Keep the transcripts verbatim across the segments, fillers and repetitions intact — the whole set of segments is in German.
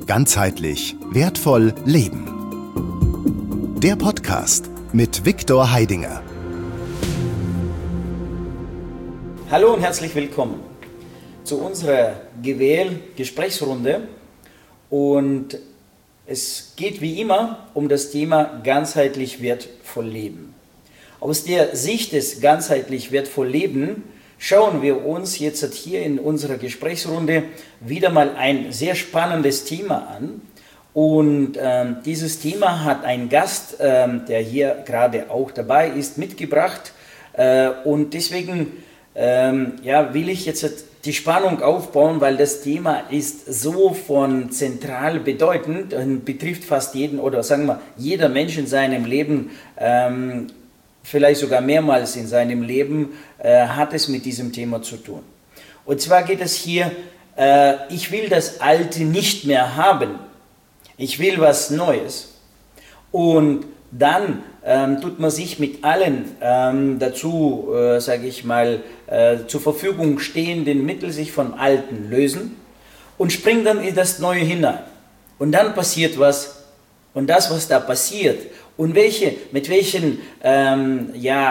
Ganzheitlich wertvoll leben. Der Podcast mit Viktor Heidinger. Hallo und herzlich willkommen zu unserer G W L-Gesprächsrunde. Und es geht wie immer um das Thema ganzheitlich wertvoll leben. Aus der Sicht des ganzheitlich wertvoll Leben schauen wir uns jetzt hier in unserer Gesprächsrunde wieder mal ein sehr spannendes Thema an. Und ähm, dieses Thema hat ein Gast, ähm, der hier gerade auch dabei ist, mitgebracht. Äh, und deswegen ähm, ja, will ich jetzt die Spannung aufbauen, weil das Thema ist so von zentral bedeutend und betrifft fast jeden oder sagen wir jeder Mensch in seinem Leben, ähm, vielleicht sogar mehrmals in seinem Leben, äh, hat es mit diesem Thema zu tun. Und zwar geht es hier, äh, ich will das Alte nicht mehr haben, ich will was Neues. Und dann ähm, tut man sich mit allen ähm, dazu, äh, sage ich mal, äh, zur Verfügung stehenden Mitteln sich vom Alten lösen und springt dann in das Neue hinein. Und dann passiert was, und das, was da passiert, und welche, mit welchen, ähm,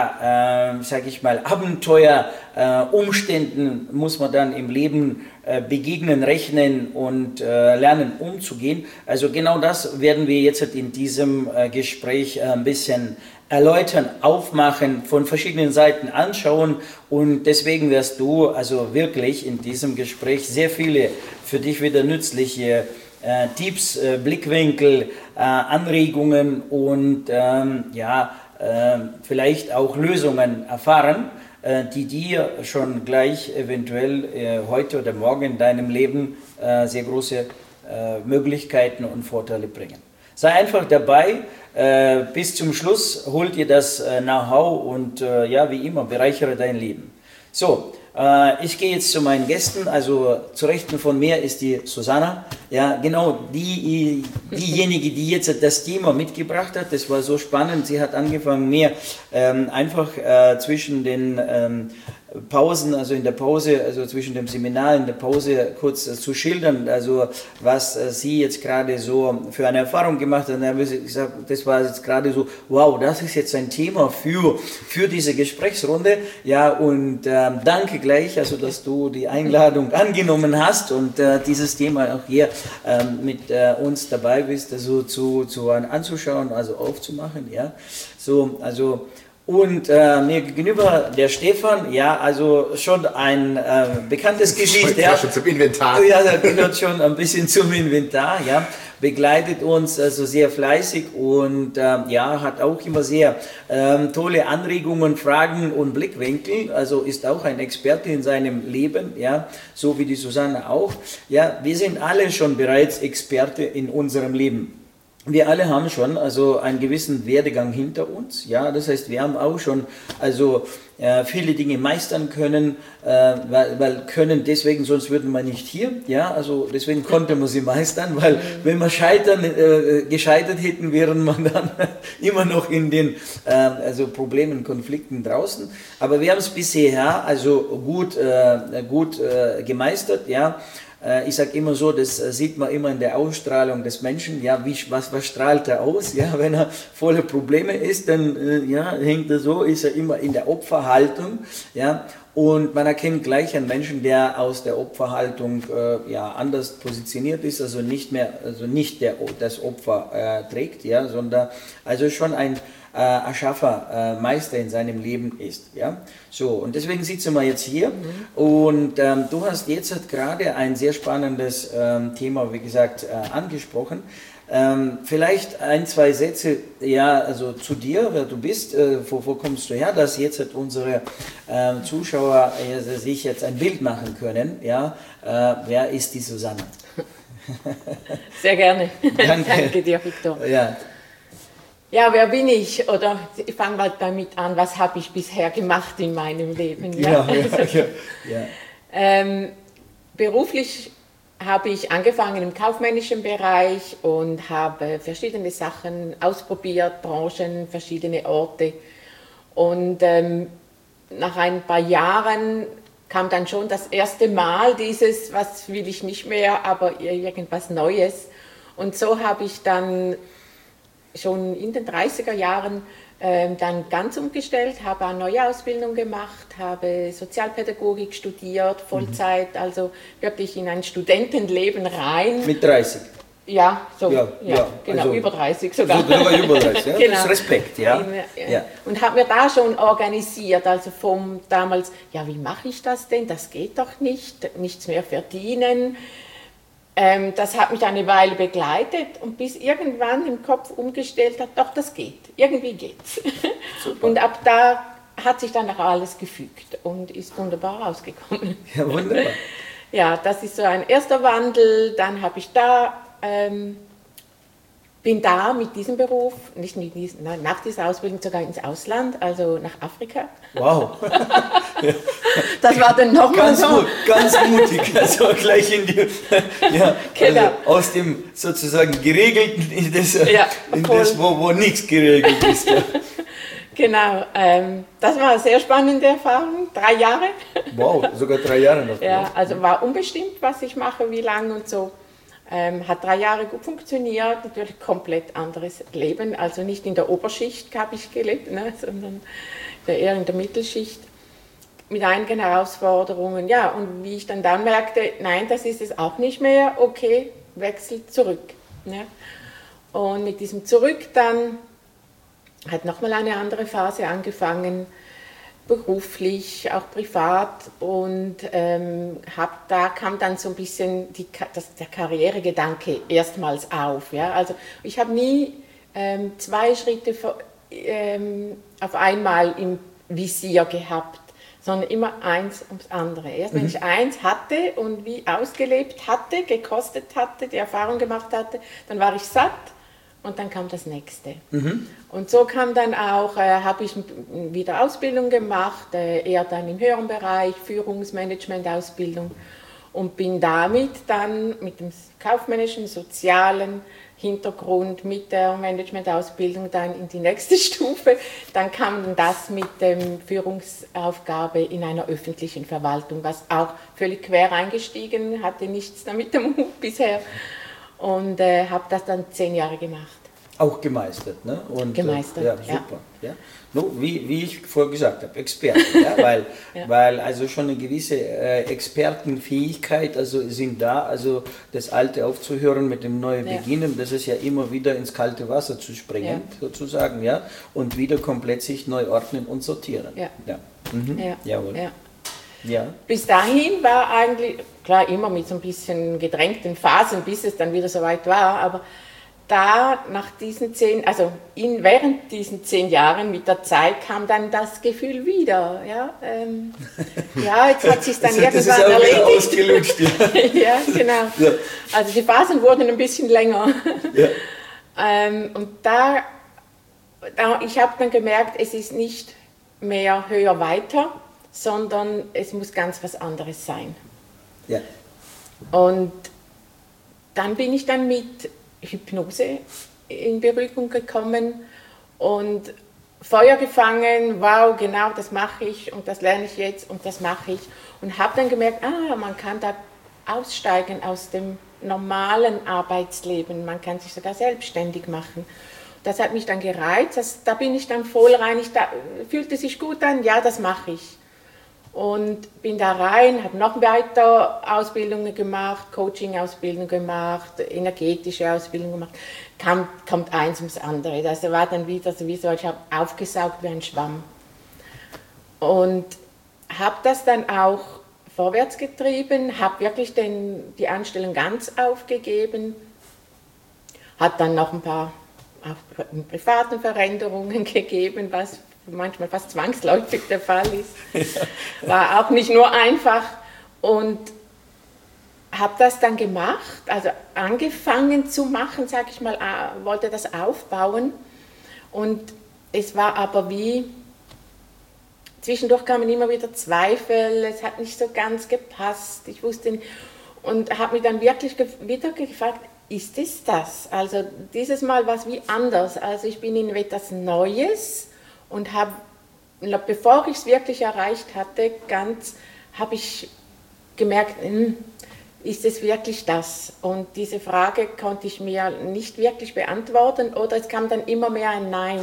ja, äh, sage ich mal, Abenteuer, äh, Umständen muss man dann im Leben äh, begegnen, rechnen und äh, lernen umzugehen. Also genau das werden wir jetzt in diesem äh, Gespräch äh, ein bisschen erläutern, aufmachen, von verschiedenen Seiten anschauen, und deswegen wirst du also wirklich in diesem Gespräch sehr viele für dich wieder nützliche Äh, Tipps, äh, Blickwinkel, äh, Anregungen und ähm, ja, äh, vielleicht auch Lösungen erfahren, äh, die dir schon gleich eventuell äh, heute oder morgen in deinem Leben äh, sehr große äh, Möglichkeiten und Vorteile bringen. Sei einfach dabei, äh, bis zum Schluss hol dir das äh, Know-how und äh, ja, wie immer, bereichere dein Leben. So, ich gehe jetzt zu meinen Gästen, also zu Rechten von mir ist die Susanna, ja, genau die, diejenige, die jetzt das Thema mitgebracht hat. Das war so spannend, sie hat angefangen, mir ähm, einfach äh, zwischen den ähm, Pausen, also in der Pause, also zwischen dem Seminar in der Pause kurz äh, zu schildern, also was äh, sie jetzt gerade so für eine Erfahrung gemacht hat. Und dann habe ich gesagt, das war jetzt gerade so, wow, das ist jetzt ein Thema für, für diese Gesprächsrunde, ja, und ähm, danke gleich, also dass du die Einladung angenommen hast und äh, dieses Thema auch hier ähm, mit äh, uns dabei bist, also zu, zu anzuschauen, also aufzumachen, ja, so, also und äh, mir gegenüber der Stefan, ja, also schon ein äh, bekanntes Gesicht, ja, schon zum Inventar. Ja, da gehört schon ein bisschen zum Inventar, ja, begleitet uns also sehr fleißig und äh, ja, hat auch immer sehr ähm, tolle Anregungen, Fragen und Blickwinkel, also ist auch ein Experte in seinem Leben, ja, so wie die Susanne auch, ja, wir sind alle schon bereits Experte in unserem Leben. Wir alle haben schon also einen gewissen Werdegang hinter uns, ja, das heißt, wir haben auch schon also äh, viele Dinge meistern können, äh, weil, weil können deswegen, sonst würden wir nicht hier, ja, also deswegen konnte man sie meistern, weil wenn wir scheitern, äh, gescheitert hätten, wären wir dann immer noch in den äh, also Problemen, Konflikten draußen, aber wir haben es bisher also gut, äh, gut äh, gemeistert, ja. Ich sage immer so, das sieht man immer in der Ausstrahlung des Menschen, ja, wie, was, was strahlt er aus, ja, wenn er voller Probleme ist, dann ja, hängt er so, ist er immer in der Opferhaltung, ja, und man erkennt gleich einen Menschen, der aus der Opferhaltung äh, ja, anders positioniert ist, also nicht mehr, also nicht der, das Opfer äh, trägt, ja, sondern also schon ein äh, Erschaffer, äh, Meister in seinem Leben ist, ja. So, und deswegen sitzen wir jetzt hier, mhm. und ähm, du hast jetzt gerade ein sehr spannendes ähm, Thema, wie gesagt, äh, angesprochen. Ähm, vielleicht ein, zwei Sätze, ja, also zu dir, wer du bist, äh, wo, wo kommst du her, dass jetzt unsere äh, Zuschauer äh, sich jetzt ein Bild machen können, ja, äh, wer ist die Susanne? Sehr gerne. Danke, Danke dir, Viktor. Ja. Ja, wer bin ich? Oder ich fange mal damit an, was habe ich bisher gemacht in meinem Leben? Ja, ja, ja, ja, ja. Ähm, beruflich habe ich angefangen im kaufmännischen Bereich und habe verschiedene Sachen ausprobiert, Branchen, verschiedene Orte. Und ähm, nach ein paar Jahren kam dann schon das erste Mal dieses, was will ich nicht mehr, aber irgendwas Neues. Und so habe ich dann schon in den dreißiger Jahren ähm, dann ganz umgestellt, habe eine neue Ausbildung gemacht, habe Sozialpädagogik studiert, Vollzeit, mhm. also wirklich in ein Studentenleben rein. Mit dreißig? Ja, so, ja, ja, ja genau, also über dreißig sogar. Sogar über dreißig, ja, genau. Das ist Respekt, ja. ja. Und habe mir da schon organisiert, also vom damals, ja, wie mache ich das denn, das geht doch nicht, nichts mehr verdienen. Ähm, das hat mich eine Weile begleitet und bis irgendwann im Kopf umgestellt hat, doch, das geht, irgendwie geht's. Super. Und ab da hat sich dann auch alles gefügt und ist wunderbar rausgekommen. Ja, wunderbar. Ja, das ist so ein erster Wandel, dann habe ich da Ähm, bin da mit diesem Beruf, nicht mit diesem, nein, nach dieser Ausbildung sogar ins Ausland, also nach Afrika. Wow. Das war dann nochmal so. Gut, ganz mutig, also gleich in die, ja, genau. Also aus dem sozusagen geregelten in das, ja, in das wo, wo nichts geregelt ist. Ja. Genau, ähm, das war eine sehr spannende Erfahrung, drei Jahre. Wow, sogar drei Jahre noch. Ja, also war unbestimmt, was ich mache, wie lange und so. Ähm, hat drei Jahre gut funktioniert, natürlich komplett anderes Leben, also nicht in der Oberschicht habe ich gelebt, ne, sondern eher in der Mittelschicht mit einigen Herausforderungen. Ja, und wie ich dann dann merkte, nein, das ist es auch nicht mehr, okay, Wechsel zurück. Ne. Und mit diesem Zurück dann hat nochmal eine andere Phase angefangen, beruflich, auch privat und ähm, hab, da kam dann so ein bisschen die, das, der Karrieregedanke erstmals auf. Ja? Also ich habe nie ähm, zwei Schritte vor, ähm, auf einmal im Visier gehabt, sondern immer eins ums andere. Erst wenn mhm. ich eins hatte und wie ausgelebt hatte, gekostet hatte, die Erfahrung gemacht hatte, dann war ich satt. Und dann kam das nächste. Mhm. Und so kam dann auch, äh, habe ich wieder Ausbildung gemacht, äh, eher dann im höheren Bereich, Führungsmanagement-Ausbildung und bin damit dann mit dem kaufmännischen, sozialen Hintergrund, mit der Management-Ausbildung dann in die nächste Stufe. Dann kam das mit der Führungsaufgabe in einer öffentlichen Verwaltung, was auch völlig quer eingestiegen, hatte nichts damit am Hut bisher. Und äh, habe das dann zehn Jahre gemacht. Auch gemeistert, ne? Und, gemeistert, äh, ja. Super. Ja. Ja. No, wie, wie ich vorher gesagt habe, Experte, ja? weil, ja. weil also schon eine gewisse äh, Expertenfähigkeit also sind da, also das Alte aufzuhören mit dem Neuen ja. beginnen, das ist ja immer wieder ins kalte Wasser zu springen, ja. sozusagen, ja, und wieder komplett sich neu ordnen und sortieren. Ja. Ja. Mhm. Ja. Jawohl. Ja. Ja. Bis dahin war eigentlich, klar immer mit so ein bisschen gedrängten Phasen, bis es dann wieder soweit war, aber da nach diesen zehn, also in, während diesen zehn Jahren mit der Zeit kam dann das Gefühl wieder, ja, ähm, ja jetzt hat sich dann das irgendwann ist auch erledigt. Ausgelutscht, ja. Ja, genau. Ja. Also die Phasen wurden ein bisschen länger. Ja. ähm, und da, da ich habe dann gemerkt, es ist nicht mehr höher weiter, sondern es muss ganz was anderes sein. Ja. Und dann bin ich dann mit Hypnose in Berührung gekommen und Feuer gefangen, wow, genau das mache ich und das lerne ich jetzt und das mache ich. Und habe dann gemerkt, ah, man kann da aussteigen aus dem normalen Arbeitsleben, man kann sich sogar selbstständig machen. Das hat mich dann gereizt, das, da bin ich dann voll rein, ich da, fühlte sich gut an, ja, das mache ich. Und bin da rein, habe noch weiter Ausbildungen gemacht, Coaching-Ausbildung gemacht, energetische Ausbildung gemacht. Kam, kommt eins ums andere. Das war dann wieder so, wie so, ich habe aufgesaugt wie ein Schwamm. Und habe das dann auch vorwärts getrieben, habe wirklich den, die Anstellung ganz aufgegeben, hat dann noch ein paar auch privaten Veränderungen gegeben, was manchmal fast zwangsläufig der Fall ist. War auch nicht nur einfach und habe das dann gemacht, also angefangen zu machen, sage ich mal, wollte das aufbauen und es war aber wie, zwischendurch kamen immer wieder Zweifel, es hat nicht so ganz gepasst, ich wusste nicht und habe mich dann wirklich wieder gefragt, ist es das? Also dieses Mal war es wie anders, also ich bin in etwas Neues und habe, bevor ich es wirklich erreicht hatte, ganz habe ich gemerkt, hm, ist es wirklich das? Und diese Frage konnte ich mir nicht wirklich beantworten oder es kam dann immer mehr ein Nein.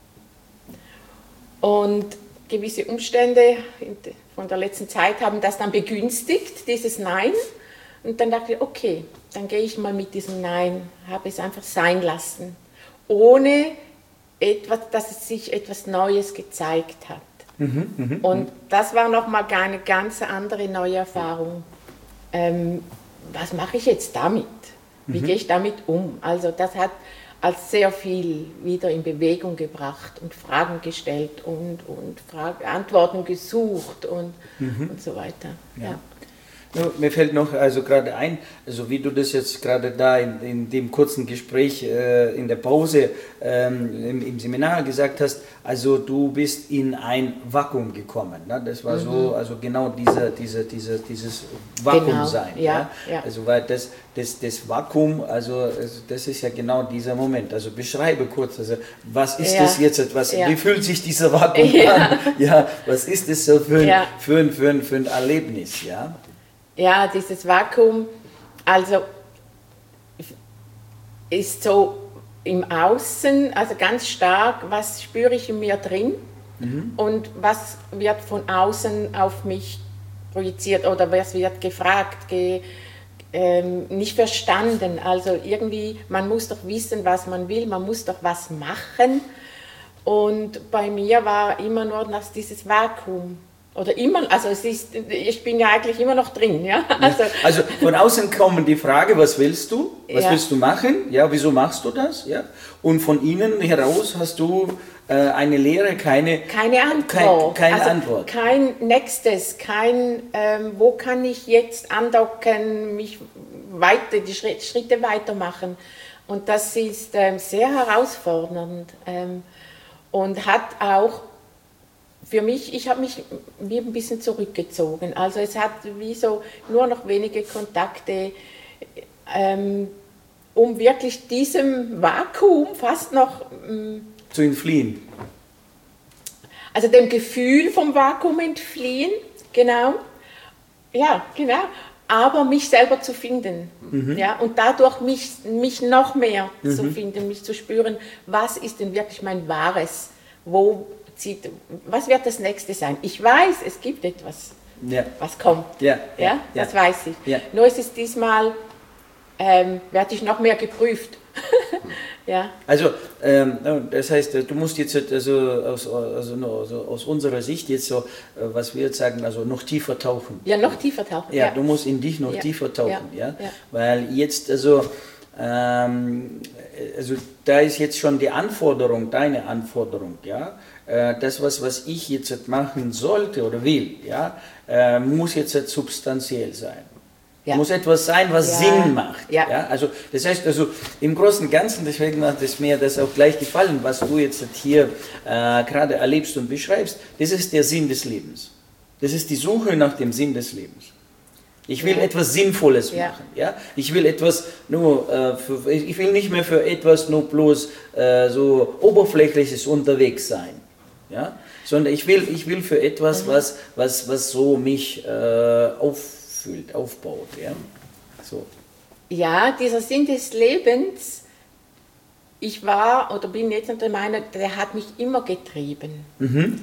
Und gewisse Umstände von der letzten Zeit haben das dann begünstigt, dieses Nein. Und dann dachte ich, okay, dann gehe ich mal mit diesem Nein, habe es einfach sein lassen, ohne etwas, dass es sich etwas Neues gezeigt hat. Mhm, mh, und das war nochmal eine ganz andere neue Erfahrung. Ähm, was mache ich jetzt damit? Wie mhm. gehe ich damit um? Also das hat als sehr viel wieder in Bewegung gebracht und Fragen gestellt und, und Frage, Antworten gesucht und, mhm. und so weiter. Ja. Ja. Ja, mir fällt noch also gerade ein, also wie du das jetzt gerade da in, in dem kurzen Gespräch äh, in der Pause ähm, im, im Seminar gesagt hast, also du bist in ein Vakuum gekommen. Ne? Das war mhm. so, also genau diese, diese, diese, dieses Vakuumsein. Genau. Ja, ja? Ja. Also weil das, das, das Vakuum, also das ist ja genau dieser Moment. Also beschreibe kurz, also was ist ja. das jetzt, was, ja. wie fühlt sich dieser Vakuum ja. an? Ja, was ist das so für ein, ja. für ein, für ein, für ein Erlebnis? Ja? Ja, dieses Vakuum, also ist so im Außen, also ganz stark, was spüre ich in mir drin mhm. und was wird von außen auf mich projiziert oder was wird gefragt, ge, ähm, nicht verstanden. Also irgendwie, man muss doch wissen, was man will, man muss doch was machen. Und bei mir war immer nur das, dieses Vakuum. Oder immer, also es ist, ich bin ja eigentlich immer noch drin, ja. Also, also von außen kommt die Frage, was willst du? Was ja. willst du machen? Ja, wieso machst du das? Ja. Und von innen heraus hast du äh, eine Leere, keine, keine Antwort. Kein, keine also Antwort. Kein Nächstes, kein, ähm, wo kann ich jetzt andocken, mich weiter, die Schritte weitermachen. Und das ist ähm, sehr herausfordernd ähm, und hat auch für mich, ich habe mich wie ein bisschen zurückgezogen. Also es hat wie so nur noch wenige Kontakte, ähm, um wirklich diesem Vakuum fast noch ähm, zu entfliehen. Also dem Gefühl vom Vakuum entfliehen, genau. Ja, genau. Aber mich selber zu finden. Mhm. Ja, und dadurch mich, mich noch mehr mhm. zu finden, mich zu spüren, was ist denn wirklich mein Wahres? Wo Was wird das Nächste sein? Ich weiß, es gibt etwas, ja. was kommt. Ja, ja, ja das ja. weiß ich. Ja. Nur ist es diesmal, ähm, werde ich noch mehr geprüft. ja. Also, ähm, das heißt, du musst jetzt also aus, also, also aus unserer Sicht jetzt so, was wir jetzt sagen, also noch tiefer tauchen. Ja, noch tiefer tauchen. Ja, ja. du musst in dich noch ja. tiefer tauchen. Ja. Ja? Ja. Weil jetzt also... Ähm, also da ist jetzt schon die Anforderung, deine Anforderung, ja, äh, das was, was ich jetzt machen sollte oder will, ja, äh, muss jetzt substanziell sein. Ja. Muss etwas sein, was ja. Sinn macht. Ja. Ja. Also das heißt also im Großen und Ganzen, deswegen hat es mir das auch gleich gefallen, was du jetzt hier äh, gerade erlebst und beschreibst, das ist der Sinn des Lebens. Das ist die Suche nach dem Sinn des Lebens. Ich will ja. etwas Sinnvolles ja. machen. Ja? Ich will etwas nur, äh, für, ich will nicht mehr für etwas nur bloß äh, so Oberflächliches unterwegs sein. Ja? Sondern ich will, ich will für etwas, mhm. was, was, was so mich äh, auffüllt, aufbaut. Ja? So. Ja, dieser Sinn des Lebens, ich war oder bin jetzt der Meinung, der hat mich immer getrieben. Mhm.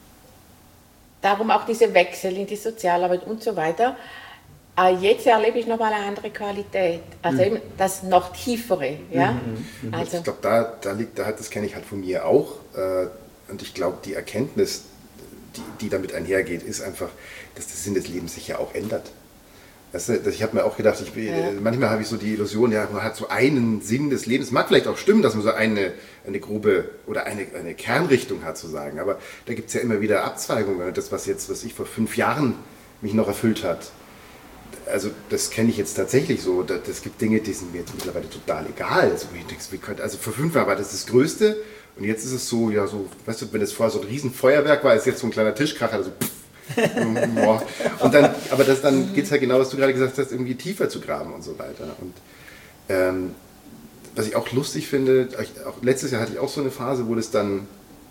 Darum auch diese Wechsel in die Sozialarbeit und so weiter. Jetzt erlebe ich nochmal eine andere Qualität, also mhm. eben das noch tiefere. Ja? Mhm, mhm. Also ich glaube, da, da liegt, da, das kenne ich halt von mir auch. Äh, und ich glaube, die Erkenntnis, die, die damit einhergeht, ist einfach, dass der Sinn des Lebens sich ja auch ändert. Das, das, ich habe mir auch gedacht, ich, ja. manchmal habe ich so die Illusion, ja, man hat so einen Sinn des Lebens. Mag vielleicht auch stimmen, dass man so eine, eine grobe oder eine, eine Kernrichtung hat, zu sagen. Aber da gibt es ja immer wieder Abzweigungen. Das, was jetzt, was ich vor fünf Jahren mich noch erfüllt hat, also das kenne ich jetzt tatsächlich so. Es gibt Dinge, die sind mir jetzt mittlerweile total egal. Also, wie könnte, also vor fünf Jahren war das das Größte und jetzt ist es so, ja so, weißt du, wenn es vorher so ein Riesenfeuerwerk war, ist jetzt so ein kleiner Tischkracher, also pff, und dann, aber das, dann geht es halt genau, was du gerade gesagt hast, irgendwie tiefer zu graben und so weiter. Und ähm, was ich auch lustig finde, auch letztes Jahr hatte ich auch so eine Phase, wo das dann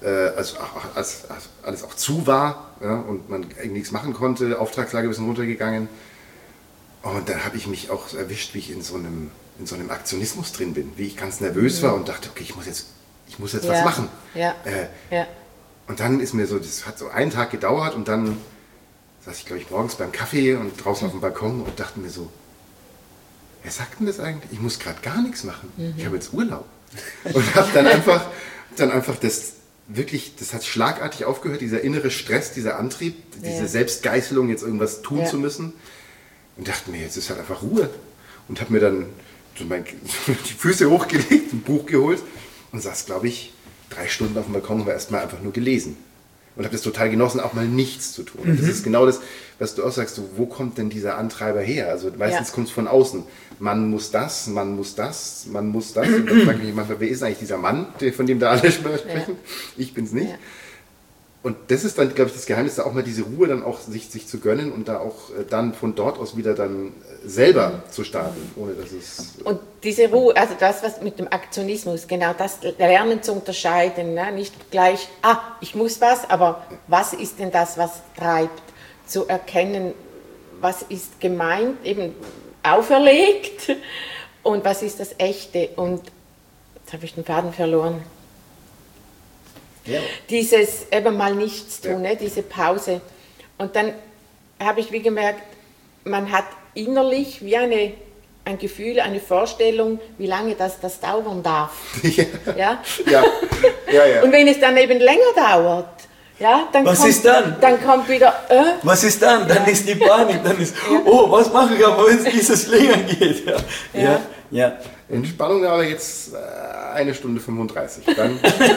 äh, also als, als alles auch zu war, ja, und man nichts machen konnte, Auftragslage ein bisschen runtergegangen. Und dann habe ich mich auch erwischt, wie ich in so einem, in so einem Aktionismus drin bin, wie ich ganz nervös mhm. war und dachte, okay, ich muss jetzt, ich muss jetzt ja. was machen. Ja. Äh, ja. Und dann ist mir so, das hat so einen Tag gedauert und dann saß ich, glaube ich, morgens beim Kaffee und draußen auf dem Balkon und dachte mir so, wer sagt denn das eigentlich? Ich muss gerade gar nichts machen. Mhm. Ich habe jetzt Urlaub. Und habe dann einfach, dann einfach das wirklich, das hat schlagartig aufgehört, dieser innere Stress, dieser Antrieb, diese ja. Selbstgeißelung, jetzt irgendwas tun ja. zu müssen. Und dachte mir, jetzt ist halt einfach Ruhe. Und habe mir dann so mein, die Füße hochgelegt, ein Buch geholt und saß, glaube ich, drei Stunden auf dem Balkon und war erstmal einfach nur gelesen. Und habe das total genossen, auch mal nichts zu tun. Und das ist genau das, was du auch sagst, so, wo kommt denn dieser Antreiber her? Also meistens ja. kommt es von außen. Man muss das, man muss das, man muss das. Und dann frage ich mich manchmal, wer ist eigentlich dieser Mann, von dem da alle sprechen? Ja. Ich bin's nicht. Ja. Und das ist dann, glaube ich, das Geheimnis, da auch mal diese Ruhe dann auch sich, sich zu gönnen und da auch äh, dann von dort aus wieder dann selber mhm. zu starten, ohne dass es... Und diese Ruhe, also das, was mit dem Aktionismus, genau das Lernen zu unterscheiden, ne? Nicht gleich, ah, ich muss was, aber ja. was ist denn das, was treibt? Zu erkennen, was ist gemeint, eben auferlegt und was ist das Echte. Und jetzt habe ich den Faden verloren. Ja. Dieses eben mal nichts tun, ja. ne, diese Pause. Und dann habe ich wie gemerkt, man hat innerlich wie eine, ein Gefühl, eine Vorstellung, wie lange das, das dauern darf. Ja. Ja? Ja. Ja, ja. Und wenn es dann eben länger dauert, ja, dann, was kommt, ist dann? dann kommt wieder... Äh, was ist dann? Dann ja. ist die Panik, dann ist, ja. oh, was mache ich aber, wenn es dieses länger geht? Ja. Ja. Ja. Ja. Entspannung aber jetzt äh, eine Stunde fünfunddreißig. Dann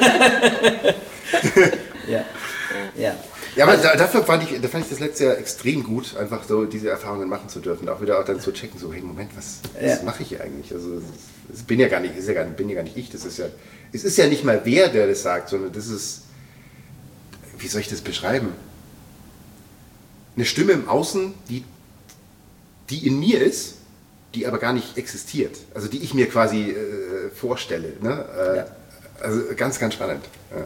ja. Ja. Ja, aber da, dafür fand ich, da fand ich das letzte Jahr extrem gut, einfach so diese Erfahrungen machen zu dürfen. Auch wieder auch dann zu checken, so, hey, Moment, was, was ja. mache ich hier eigentlich? Also, das bin ja gar nicht, ist ja gar, bin ja gar nicht ich, das ist ja, es ist ja nicht mal wer, der das sagt, sondern das ist, wie soll ich das beschreiben? Eine Stimme im Außen, die, die in mir ist, die aber gar nicht existiert. Also die ich mir quasi äh, vorstelle. Ne? Äh, ja. Also ganz, ganz spannend.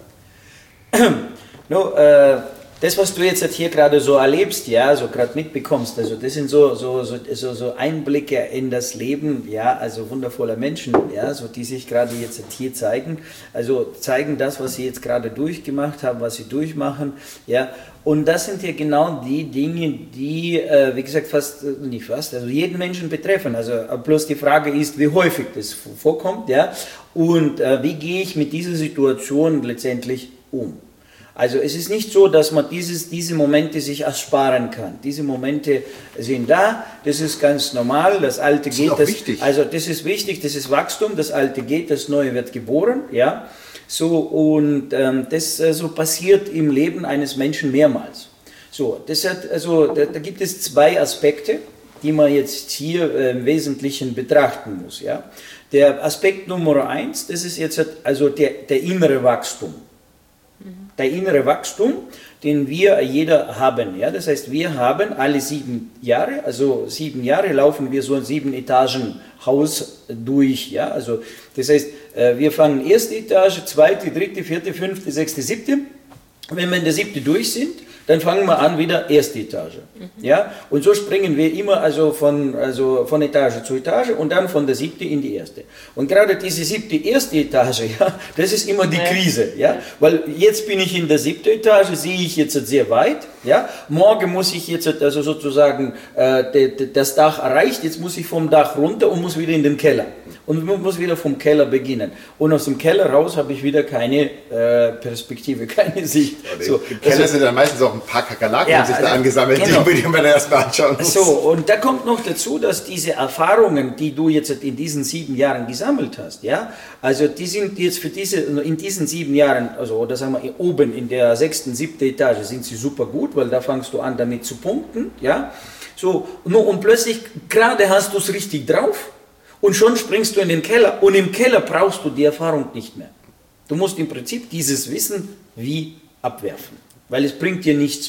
Ja. No, äh, das, was du jetzt hier gerade so erlebst, ja, so gerade mitbekommst, also das sind so, so, so, so, so Einblicke in das Leben, ja, also wundervoller Menschen, ja, so die sich gerade jetzt hier zeigen, also zeigen das, was sie jetzt gerade durchgemacht haben, was sie durchmachen, ja, und das sind ja genau die Dinge, die, äh, wie gesagt, fast, nicht fast, also jeden Menschen betreffen, also bloß die Frage ist, wie häufig das vorkommt, ja, und äh, wie gehe ich mit dieser Situation letztendlich um. Also es ist nicht so, dass man dieses, diese Momente sich ersparen kann. Diese Momente sind da, das ist ganz normal, das Alte das geht. Ist auch das, wichtig. Also das ist wichtig, das ist Wachstum, das Alte geht, das Neue wird geboren. Ja? So, und ähm, das äh, so passiert im Leben eines Menschen mehrmals. So, das hat, also, da, da gibt es zwei Aspekte, die man jetzt hier äh, im Wesentlichen betrachten muss. Ja? Der Aspekt Nummer eins, das ist jetzt also der, der innere Wachstum. Der innere Wachstum, den wir jeder haben. Ja? Das heißt, wir haben alle sieben Jahre, also sieben Jahre laufen wir so ein sieben Etagen Haus durch. Ja? Also, das heißt, wir fangen erste Etage, zweite, dritte, vierte, fünfte, sechste, siebte. Wenn wir in der siebte durch sind, dann fangen wir an wieder erste Etage. Mhm. Ja? Und so springen wir immer also von, also von Etage zu Etage und dann von der siebten in die erste. Und gerade diese siebte erste Etage, ja, das ist immer die ja. Krise. Ja? Weil jetzt bin ich in der siebten Etage, sehe ich jetzt sehr weit. Ja? Morgen muss ich jetzt also sozusagen, äh, das Dach erreicht, jetzt muss ich vom Dach runter und muss wieder in den Keller. Und muss wieder vom Keller beginnen. Und aus dem Keller raus habe ich wieder keine äh, Perspektive, keine Sicht. Ja, so, Im Keller also, sind dann meistens auch ein paar Kakerlaken ja, sich also, da angesammelt, genau. die man erstmal anschauen muss. So, und da kommt noch dazu, dass diese Erfahrungen, die du jetzt in diesen sieben Jahren gesammelt hast, ja, also die sind jetzt für diese, in diesen sieben Jahren, also oder sagen wir oben in der sechsten, siebten Etage sind sie super gut, weil da fangst du an damit zu punkten, ja. So, und plötzlich, gerade hast du es richtig drauf. Und schon springst du in den Keller und im Keller brauchst du die Erfahrung nicht mehr. Du musst im Prinzip dieses Wissen wie abwerfen, weil es bringt dir nichts mehr.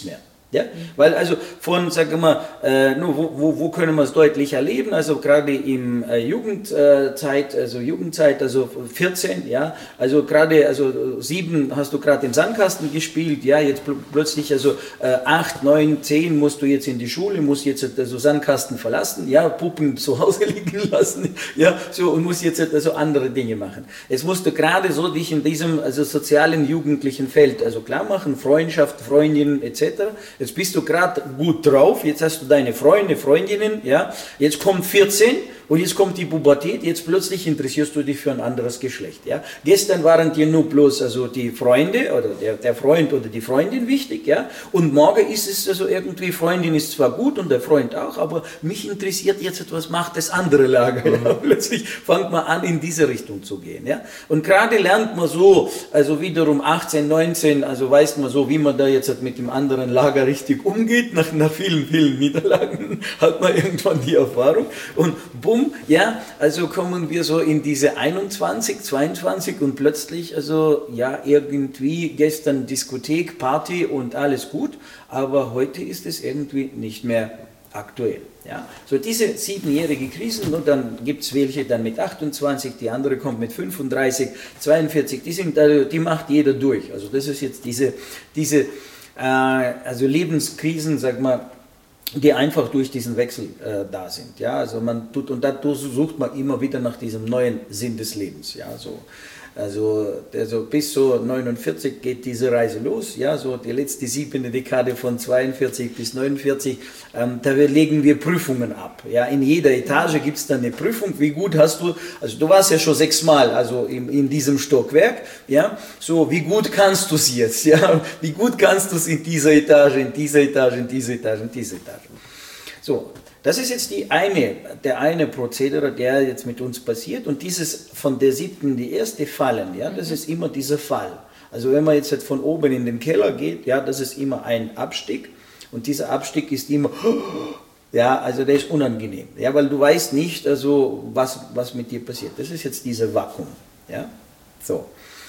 Ja, weil also von, sagen wir mal, äh, nur wo, wo, wo können wir es deutlich erleben, also gerade im äh, Jugendzeit, also Jugendzeit, also vierzehn, ja, also gerade, also sieben hast du gerade im Sandkasten gespielt, ja, jetzt pl plötzlich, also äh, acht, neun, zehn musst du jetzt in die Schule, musst jetzt also Sandkasten verlassen, ja, Puppen zu Hause liegen lassen, ja, so, und musst jetzt also andere Dinge machen. Jetzt musst du gerade so dich in diesem, also sozialen, jugendlichen Feld, also klar machen, Freundschaft, Freundinnen, et cetera. Jetzt bist du gerade gut drauf, jetzt hast du deine Freunde, Freundinnen, ja, jetzt kommt vierzehn und jetzt kommt die Pubertät, jetzt plötzlich interessierst du dich für ein anderes Geschlecht, ja. Gestern waren dir nur bloß also die Freunde oder der, der Freund oder die Freundin wichtig, ja, und morgen ist es also irgendwie, Freundin ist zwar gut und der Freund auch, aber mich interessiert jetzt etwas, macht das andere Lager, mhm. ja. Plötzlich fängt man an, in diese Richtung zu gehen, ja. Und gerade lernt man so, also wiederum achtzehn, neunzehn, also weiß man so, wie man da jetzt mit dem anderen Lager richtig umgeht, nach, nach vielen, vielen Niederlagen hat man irgendwann die Erfahrung und bumm, ja, also kommen wir so in diese einundzwanzig, zweiundzwanzig und plötzlich, also ja, irgendwie gestern Diskothek, Party und alles gut, aber heute ist es irgendwie nicht mehr aktuell. Ja, so diese siebenjährige Krisen, und dann gibt es welche dann mit achtundzwanzig, die andere kommt mit fünfunddreißig, zweiundvierzig, die, sind, also die macht jeder durch. Also das ist jetzt diese, diese also Lebenskrisen, sag mal, die einfach durch diesen Wechsel äh, da sind. Ja, also man tut, und da sucht man immer wieder nach diesem neuen Sinn des Lebens. Ja, so. Also, also bis so neunundvierzig geht diese Reise los, ja, so die letzte siebente Dekade von zweiundvierzig bis neunundvierzig, ähm, da legen wir Prüfungen ab. Ja, in jeder Etage gibt es dann eine Prüfung, wie gut hast du, also du warst ja schon sechsmal also in, in diesem Stockwerk, ja, so wie gut kannst du es jetzt, ja, wie gut kannst du es in dieser Etage, in dieser Etage, in dieser Etage, in dieser Etage. So. Das ist jetzt die eine, der eine Prozedere, der jetzt mit uns passiert, und dieses von der siebten in die erste Fallen, ja, das ist immer dieser Fall. Also wenn man jetzt von oben in den Keller geht, ja, das ist immer ein Abstieg, und dieser Abstieg ist immer, ja, also der ist unangenehm, ja, weil du weißt nicht, also was, was mit dir passiert. Das ist jetzt dieser Vakuum, ja, so.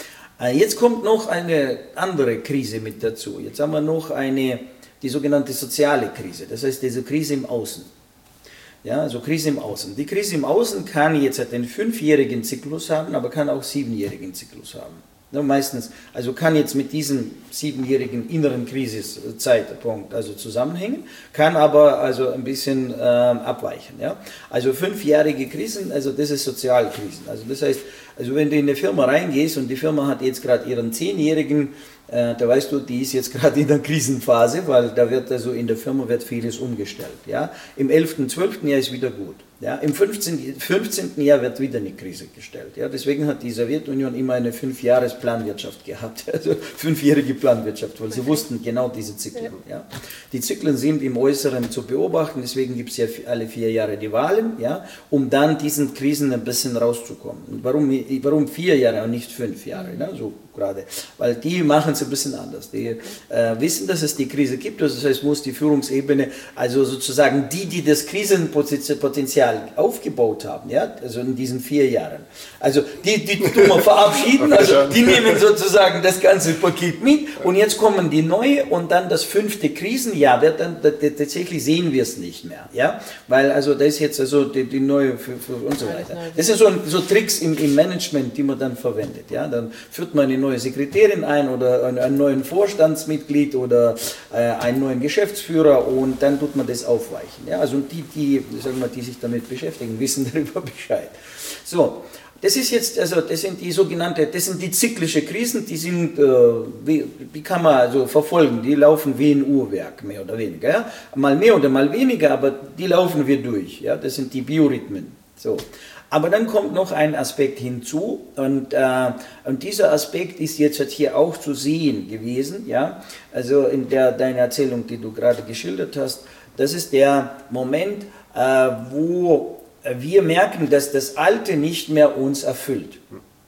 Jetzt kommt noch eine andere Krise mit dazu. Jetzt haben wir noch eine, die sogenannte soziale Krise, das heißt diese Krise im Außen. Ja, also Krise im Außen. Die Krise im Außen kann jetzt einen fünfjährigen Zyklus haben, aber kann auch siebenjährigen Zyklus haben. Ja, meistens, also kann jetzt mit diesem siebenjährigen inneren Krisiszeitpunkt also zusammenhängen, kann aber also ein bisschen äh, abweichen. Ja? Also fünfjährige Krisen, also das ist Sozialkrisen. Also das heißt, also wenn du in eine Firma reingehst und die Firma hat jetzt gerade ihren zehnjährigen, äh, da weißt du, die ist jetzt gerade in der Krisenphase, weil da wird also in der Firma wird vieles umgestellt. Ja? Im elften, zwölften Jahr ist wieder gut. Ja? Im fünfzehnten Jahr wird wieder eine Krise gestellt. Ja? Deswegen hat die Sowjetunion immer eine Fünfjahres-Planwirtschaft gehabt, also fünfjährige Planwirtschaft, weil sie wussten genau diese Zyklen. Ja? Die Zyklen sind im Äußeren zu beobachten, deswegen gibt es ja alle vier Jahre die Wahlen, ja? Um dann diesen Krisen ein bisschen rauszukommen. Und warum, warum vier Jahre und nicht fünf Jahre? Ne? So gerade, weil die machen es ein bisschen anders. Die äh, wissen, dass es die Krise gibt, also das heißt, muss die Führungsebene, also sozusagen die, die das Krisenpotenzial aufgebaut haben, ja, also in diesen vier Jahren, also die, die tun wir verabschieden, also die nehmen sozusagen das ganze Paket mit, und jetzt kommen die neue, und dann das fünfte Krisenjahr wird dann, tatsächlich sehen wir es nicht mehr, ja, weil also das ist jetzt also die, die neue für, für und so weiter. Das sind so, so Tricks im, im Management, die man dann verwendet, ja, dann führt man eine neue Sekretärin ein oder einen, einen neuen Vorstandsmitglied oder äh, einen neuen Geschäftsführer, und dann tut man das aufweichen. Ja? Also die, die, sagen wir, die sich damit beschäftigen, wissen darüber Bescheid. So, das ist jetzt, also das sind die sogenannte, das sind die zyklische Krisen, die sind, äh, wie, wie kann man also verfolgen, die laufen wie ein Uhrwerk, mehr oder weniger. Ja? Mal mehr oder mal weniger, aber die laufen wir durch. Ja? Das sind die Biorhythmen. So. Aber dann kommt noch ein Aspekt hinzu, und, äh, und dieser Aspekt ist jetzt hier auch zu sehen gewesen, ja, also in der deiner Erzählung, die du gerade geschildert hast, das ist der Moment, äh, wo wir merken, dass das Alte nicht mehr uns erfüllt.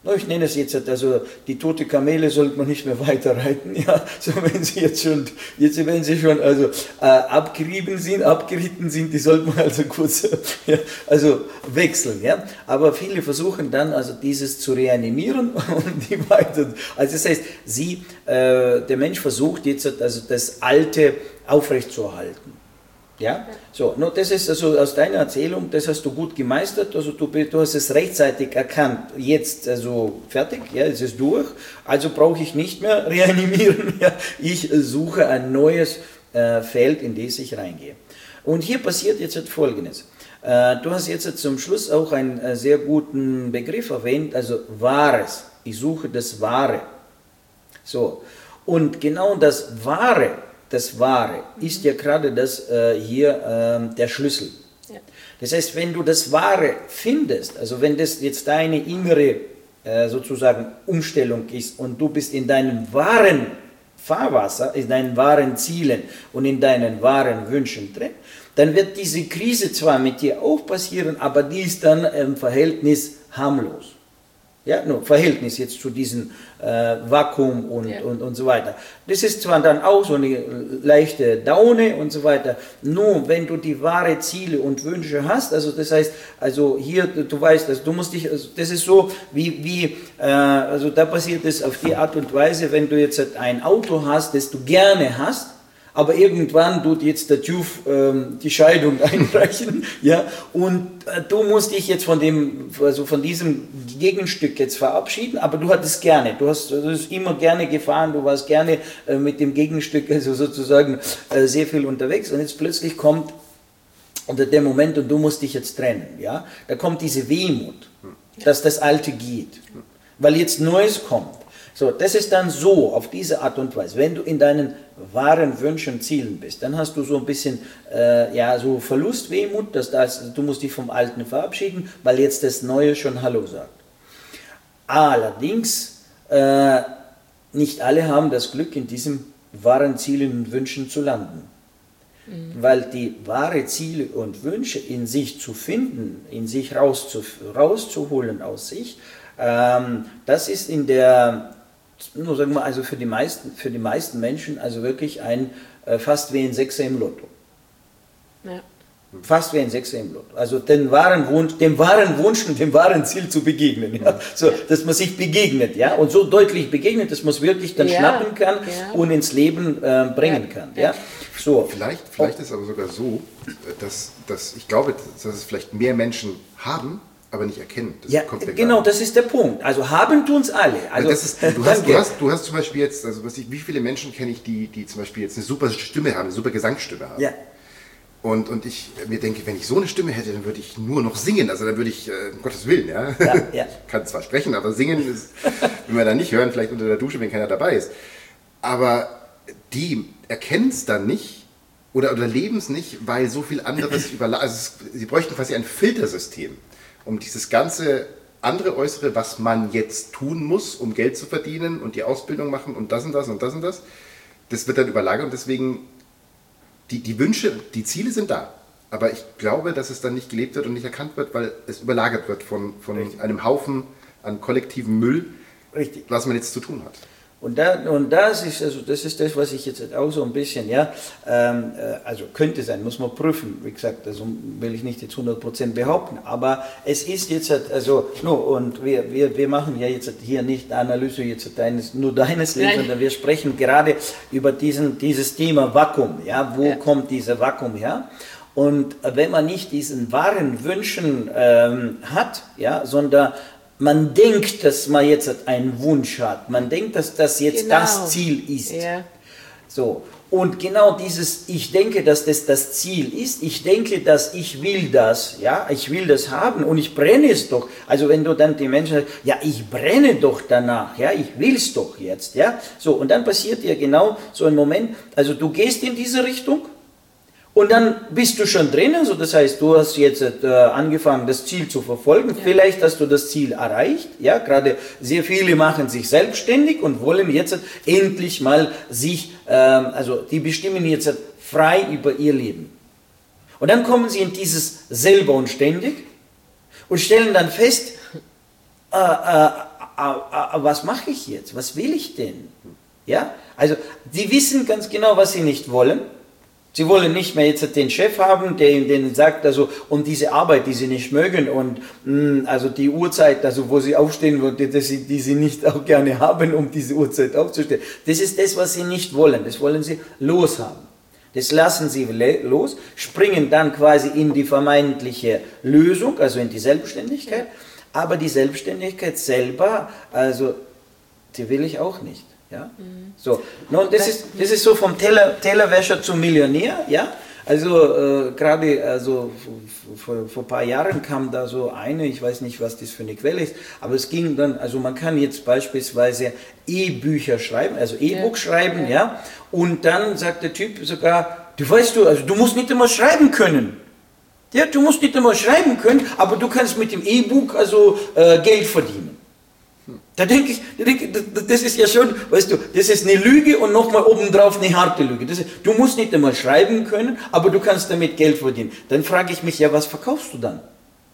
Ich nenne es jetzt, also die tote Kamele sollte man nicht mehr weiter reiten, ja, so wenn sie jetzt schon, jetzt wenn sie schon also äh, abgerieben sind, abgeritten sind, die sollte man also kurz, ja, also wechseln, ja. Aber viele versuchen dann also dieses zu reanimieren und die weiter, also das heißt, sie, äh, der Mensch versucht jetzt also das Alte aufrechtzuerhalten. Ja, so, no, das ist also aus deiner Erzählung, das hast du gut gemeistert, also du, du hast es rechtzeitig erkannt, jetzt also fertig, ja, es ist durch, also brauche ich nicht mehr reanimieren, ja, ich suche ein neues äh, Feld, in das ich reingehe. Und hier passiert jetzt Folgendes, äh, du hast jetzt zum Schluss auch einen äh, sehr guten Begriff erwähnt, also Wahres, ich suche das Wahre, so, und genau das Wahre, das Wahre ist ja gerade das äh, hier äh, der Schlüssel. Ja. Das heißt, wenn du das Wahre findest, also wenn das jetzt deine innere äh, sozusagen Umstellung ist und du bist in deinem wahren Fahrwasser, in deinen wahren Zielen und in deinen wahren Wünschen drin, dann wird diese Krise zwar mit dir auch passieren, aber die ist dann im Verhältnis harmlos. Ja, no, Verhältnis jetzt zu diesem äh, Vakuum und, ja. und, und so weiter. Das ist zwar dann auch so eine leichte Daune und so weiter, nur wenn du die wahre Ziele und Wünsche hast, also das heißt, also hier, du weißt, also du musst dich, also das ist so, wie, wie äh, also da passiert es auf die Art und Weise, wenn du jetzt ein Auto hast, das du gerne hast, aber irgendwann tut jetzt der TÜV ähm, die Scheidung einreichen, ja, und äh, du musst dich jetzt von dem, also von diesem Gegenstück jetzt verabschieden, aber du hattest gerne, du hast, du hast immer gerne gefahren, du warst gerne äh, mit dem Gegenstück, also sozusagen äh, sehr viel unterwegs, und jetzt plötzlich kommt unter der Moment und du musst dich jetzt trennen, ja, da kommt diese Wehmut, dass das Alte geht, weil jetzt Neues kommt. So, das ist dann so, auf diese Art und Weise. Wenn du in deinen wahren Wünschen, Zielen bist, dann hast du so ein bisschen, äh, ja, so Verlustwehmut, dass das, du musst dich vom Alten verabschieden, weil jetzt das Neue schon Hallo sagt. Allerdings, äh, nicht alle haben das Glück, in diesen wahren Zielen und Wünschen zu landen. Mhm. Weil die wahren Ziele und Wünsche in sich zu finden, in sich rauszu, rauszuholen aus sich, ähm, das ist in der nur sagen wir also für die meisten, für die meisten Menschen also wirklich ein äh, fast wie ein Sechser im Lotto. Ja. Fast wie ein Sechser im Lotto. Also den wahren Wunsch, dem wahren Wunsch und dem wahren Ziel zu begegnen. Ja? So, dass man sich begegnet, ja, und so deutlich begegnet, dass man es wirklich dann ja. schnappen kann ja. und ins Leben äh, bringen ja. kann. Ja? Ja. So. Vielleicht, vielleicht ist es aber sogar so, dass, dass ich glaube, dass es vielleicht mehr Menschen haben, aber nicht erkennen. Das ja, genau, das ist der Punkt. Also haben tun es alle. Also, das ist, du, hast, du, hast, du hast zum Beispiel jetzt, also was ich, wie viele Menschen kenne ich, die, die zum Beispiel jetzt eine super Stimme haben, eine super Gesangsstimme haben. Ja. Und, und ich mir denke, wenn ich so eine Stimme hätte, dann würde ich nur noch singen. Also dann würde ich, äh, um Gottes Willen, ja. ja, ja. Kann zwar sprechen, aber singen ist, will man dann nicht hören, vielleicht unter der Dusche, wenn keiner dabei ist. Aber die erkennen es dann nicht oder, oder leben es nicht, weil so viel anderes überlagert. Also es, sie bräuchten quasi ein Filtersystem, um dieses ganze andere Äußere, was man jetzt tun muss, um Geld zu verdienen und die Ausbildung machen und das und das und das und das, das wird dann überlagert und deswegen, die, die Wünsche, die Ziele sind da, aber ich glaube, dass es dann nicht gelebt wird und nicht erkannt wird, weil es überlagert wird von, von einem Haufen an kollektivem Müll, Richtig. was man jetzt zu tun hat. Und, da, und das, ist, also das ist das, was ich jetzt auch so ein bisschen, ja, ähm, also könnte sein, muss man prüfen, wie gesagt, also will ich nicht jetzt hundert Prozent behaupten, aber es ist jetzt, also, no, und wir, wir, wir machen ja jetzt hier nicht Analyse jetzt deines, nur deines Lebens, sondern wir sprechen gerade über diesen, dieses Thema Vakuum, ja, wo ja. kommt dieser Vakuum her? Und wenn man nicht diesen wahren Wünschen ähm, hat, ja, sondern man denkt, dass man jetzt einen Wunsch hat. Man denkt, dass das jetzt genau. das Ziel ist. Ja. So. Und genau dieses, ich denke, dass das das Ziel ist. Ich denke, dass ich will das. Ja, ich will das haben und ich brenne es doch. Also wenn du dann die Menschen sagst, ja, ich brenne doch danach. Ja, ich will es doch jetzt. Ja, so. Und dann passiert dir genau so ein Moment. Also du gehst in diese Richtung. Und dann bist du schon drin, also das heißt, du hast jetzt äh, angefangen, das Ziel zu verfolgen. Ja. Vielleicht hast du das Ziel erreicht. Ja, gerade sehr viele machen sich selbstständig und wollen jetzt endlich mal sich, äh, also die bestimmen jetzt frei über ihr Leben. Und dann kommen sie in dieses selber und ständig und stellen dann fest, äh, äh, was mache ich jetzt? Was will ich denn? Ja, also die wissen ganz genau, was sie nicht wollen. Sie wollen nicht mehr jetzt den Chef haben, der ihnen sagt, also um diese Arbeit, die sie nicht mögen und mh, also die Uhrzeit, also wo sie aufstehen, die sie, die sie nicht auch gerne haben, um diese Uhrzeit aufzustehen. Das ist das, was sie nicht wollen. Das wollen sie loshaben. Das lassen sie los, springen dann quasi in die vermeintliche Lösung, also in die Selbstständigkeit. Aber die Selbstständigkeit selber, also die will ich auch nicht. Ja? Mhm. So, nun, das, ist, das ist so vom Teller, Tellerwäscher zum Millionär. Ja? Also äh, gerade also, vor, vor ein paar Jahren kam da so eine, ich weiß nicht, was das für eine Quelle ist, aber es ging dann, also man kann jetzt beispielsweise E-Bücher schreiben, also E-Book ja. schreiben, ja. ja, und dann sagt der Typ sogar, du weißt du, also du musst nicht immer schreiben können. Ja, du musst nicht immer schreiben können, aber du kannst mit dem E-Book also äh, Geld verdienen. Da denke ich, da denke ich, das ist ja schon, weißt du, das ist eine Lüge und nochmal obendrauf eine harte Lüge. Das ist, du musst nicht einmal schreiben können, aber du kannst damit Geld verdienen. Dann frage ich mich, ja, was verkaufst du dann?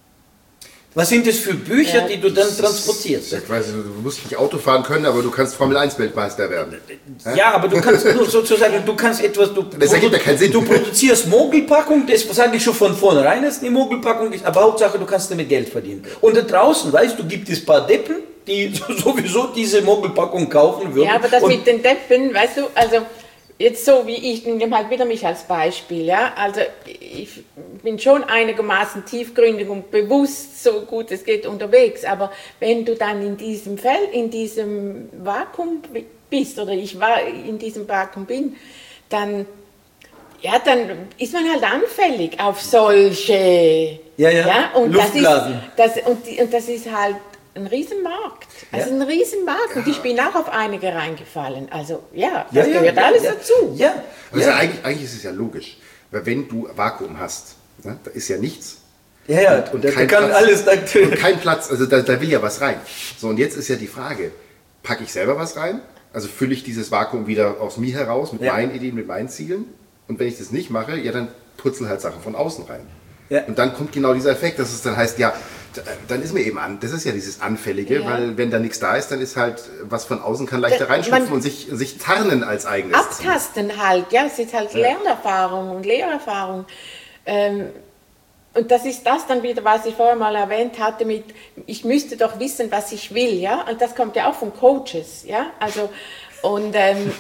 Was sind das für Bücher, ja, die du dann transportierst? Ich weiß, du musst nicht Auto fahren können, aber du kannst Formel eins Weltmeister werden. Ja, aber du kannst nur sozusagen, du kannst etwas, du, das ergibt ja keinen Sinn. Du produzierst Mogelpackung, das sage ich schon von vornherein, dass eine Mogelpackung ist, aber Hauptsache, du kannst damit Geld verdienen. Und da draußen, weißt du, gibt es ein paar Deppen, die sowieso diese Mogelpackung kaufen würden. Ja, aber das mit den Deppen, weißt du, also jetzt so wie ich, ich nehme halt wieder mich als Beispiel, ja, also ich bin schon einigermaßen tiefgründig und bewusst, so gut es geht, unterwegs, aber wenn du dann in diesem Feld, in diesem Vakuum bist, oder ich war in diesem Vakuum bin, dann, ja, dann ist man halt anfällig auf solche, ja, ja, ja und, Luftblasen. Das ist, das, und, die, und das ist halt ein Riesenmarkt, also ja. ein Riesenmarkt, und ich bin auch auf einige reingefallen, also ja, das ja, gehört ja, alles ja, dazu. Ja. Also ja. Eigentlich, eigentlich ist es ja logisch, weil wenn du Vakuum hast, ne, da ist ja nichts. Ja, ja, und, und da kein kann Platz, alles da und kein Platz, also da, da will ja was rein. So, und jetzt ist ja die Frage, packe ich selber was rein, also fülle ich dieses Vakuum wieder aus mir heraus, mit ja. meinen Ideen, mit meinen Zielen, und wenn ich das nicht mache, ja, dann purzeln halt Sachen von außen rein. Ja. Und dann kommt genau dieser Effekt, dass es dann heißt, ja, dann ist mir eben an, das ist ja dieses Anfällige, ja. weil wenn da nichts da ist, dann ist halt, was von außen kann leichter da, reinschlüpfen und sich, sich tarnen als eigenes Abtasten Ziel. Halt, ja, es ist halt ja. Lernerfahrung und Lehrerfahrung. Ähm, und das ist das dann wieder, was ich vorher mal erwähnt hatte mit, ich müsste doch wissen, was ich will, ja, und das kommt ja auch von Coaches, ja, also, und, ähm,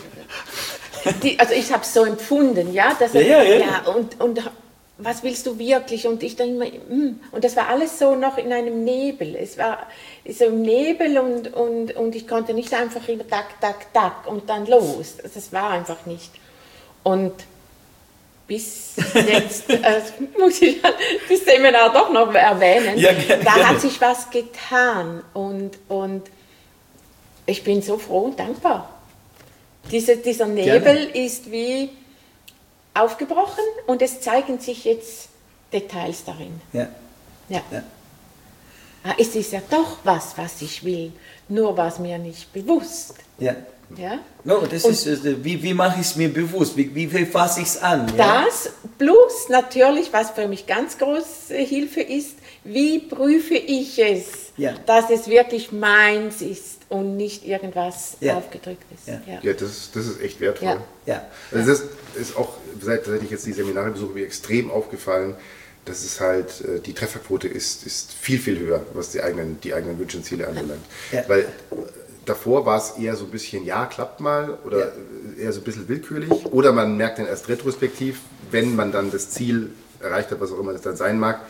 die, also ich habe es so empfunden, ja, dass ja, ja, ja. ja, und, und was willst du wirklich? Und ich dann immer, mm. und das war alles so noch in einem Nebel. Es war so im Nebel und, und, und ich konnte nicht einfach immer tak, tak, tak und dann los. Das war einfach nicht. Und bis jetzt, äh, muss ich das Seminar doch noch erwähnen, ja, gerne, da hat sich was getan und, und ich bin so froh und dankbar. Diese, dieser Nebel gerne. Ist wie aufgebrochen und es zeigen sich jetzt Details darin. Ja. Ja. ja. Ah, es ist ja doch was, was ich will, nur war es mir nicht bewusst. Ja. Ja? No, das und ist, wie, wie mache ich es mir bewusst? Wie, wie, wie fasse ich es an? Ja? Das plus natürlich, was für mich ganz große Hilfe ist, wie prüfe ich es, ja. dass es wirklich meins ist und nicht irgendwas ja. aufgedrückt ist. Ja, ja. ja das, das ist echt wertvoll. Ja. Ja. Also das ist auch, seit, seit ich jetzt die Seminare besuche, mir extrem aufgefallen, dass es halt, die Trefferquote ist, ist viel, viel höher, was die eigenen, die eigenen Wünsche und Ziele anbelangt. Ja. Weil davor war es eher so ein bisschen, ja, klappt mal, oder ja. eher so ein bisschen willkürlich, oder man merkt dann erst retrospektiv, wenn man dann das Ziel erreicht hat, was auch immer das dann sein mag,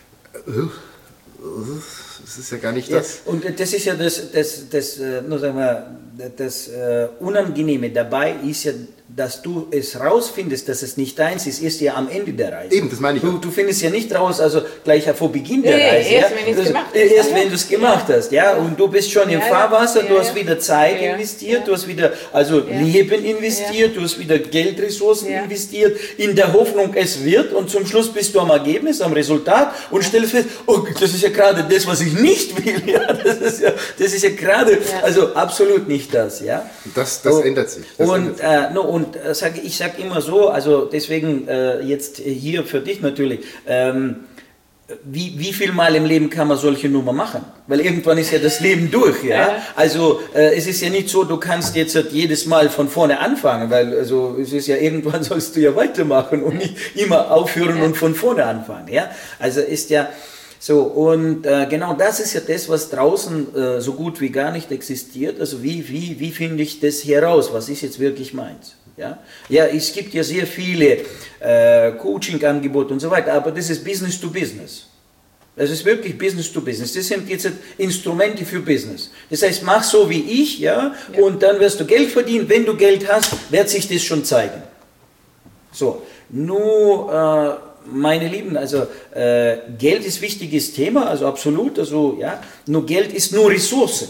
das ist ja gar nicht das. Ja, und das ist ja das, das, das, nur sagen wir, das äh, Unangenehme dabei ist ja, dass du es rausfindest, dass es nicht deins ist, erst ja am Ende der Reise. Eben, das meine ich. Du, du findest ja nicht raus, also gleich vor Beginn der nee, Reise. Erst, ja? wenn das, gemacht erst ja. wenn du es gemacht ja. hast, ja, und du bist schon ja, im Fahrwasser, ja, du hast wieder Zeit ja. investiert, ja. du hast wieder also ja. Leben investiert, ja. du hast wieder Geldressourcen ja. investiert, in der Hoffnung, es wird, und zum Schluss bist du am Ergebnis, am Resultat und stellst fest, oh, das ist ja gerade das, was ich nicht will, ja, das ist ja, das ist ja gerade, ja. also absolut nicht das, ja. Das, das so, ändert sich. Das und ändert sich. Äh, no, und äh, sag, ich sage immer so, also deswegen äh, jetzt hier für dich natürlich, ähm, wie, wie viel Mal im Leben kann man solche Nummer machen? Weil irgendwann ist ja das Leben durch, ja. ja. Also äh, es ist ja nicht so, du kannst jetzt halt jedes Mal von vorne anfangen, weil also es ist ja irgendwann sollst du ja weitermachen und nicht immer aufhören ja. und von vorne anfangen, ja. Also ist ja so, und äh, genau das ist ja das, was draußen äh, so gut wie gar nicht existiert. Also wie, wie, wie finde ich das heraus? Was ist jetzt wirklich meins? Ja, ja, es gibt ja sehr viele äh, Coaching-Angebote und so weiter, aber das ist Business to Business. Das ist wirklich Business to Business. Das sind jetzt Instrumente für Business. Das heißt, mach so wie ich, ja, ja. und dann wirst du Geld verdienen. Wenn du Geld hast, wird sich das schon zeigen. So, nur, äh, meine Lieben, also äh, Geld ist ein wichtiges Thema, also absolut, also ja, nur Geld ist nur Ressource.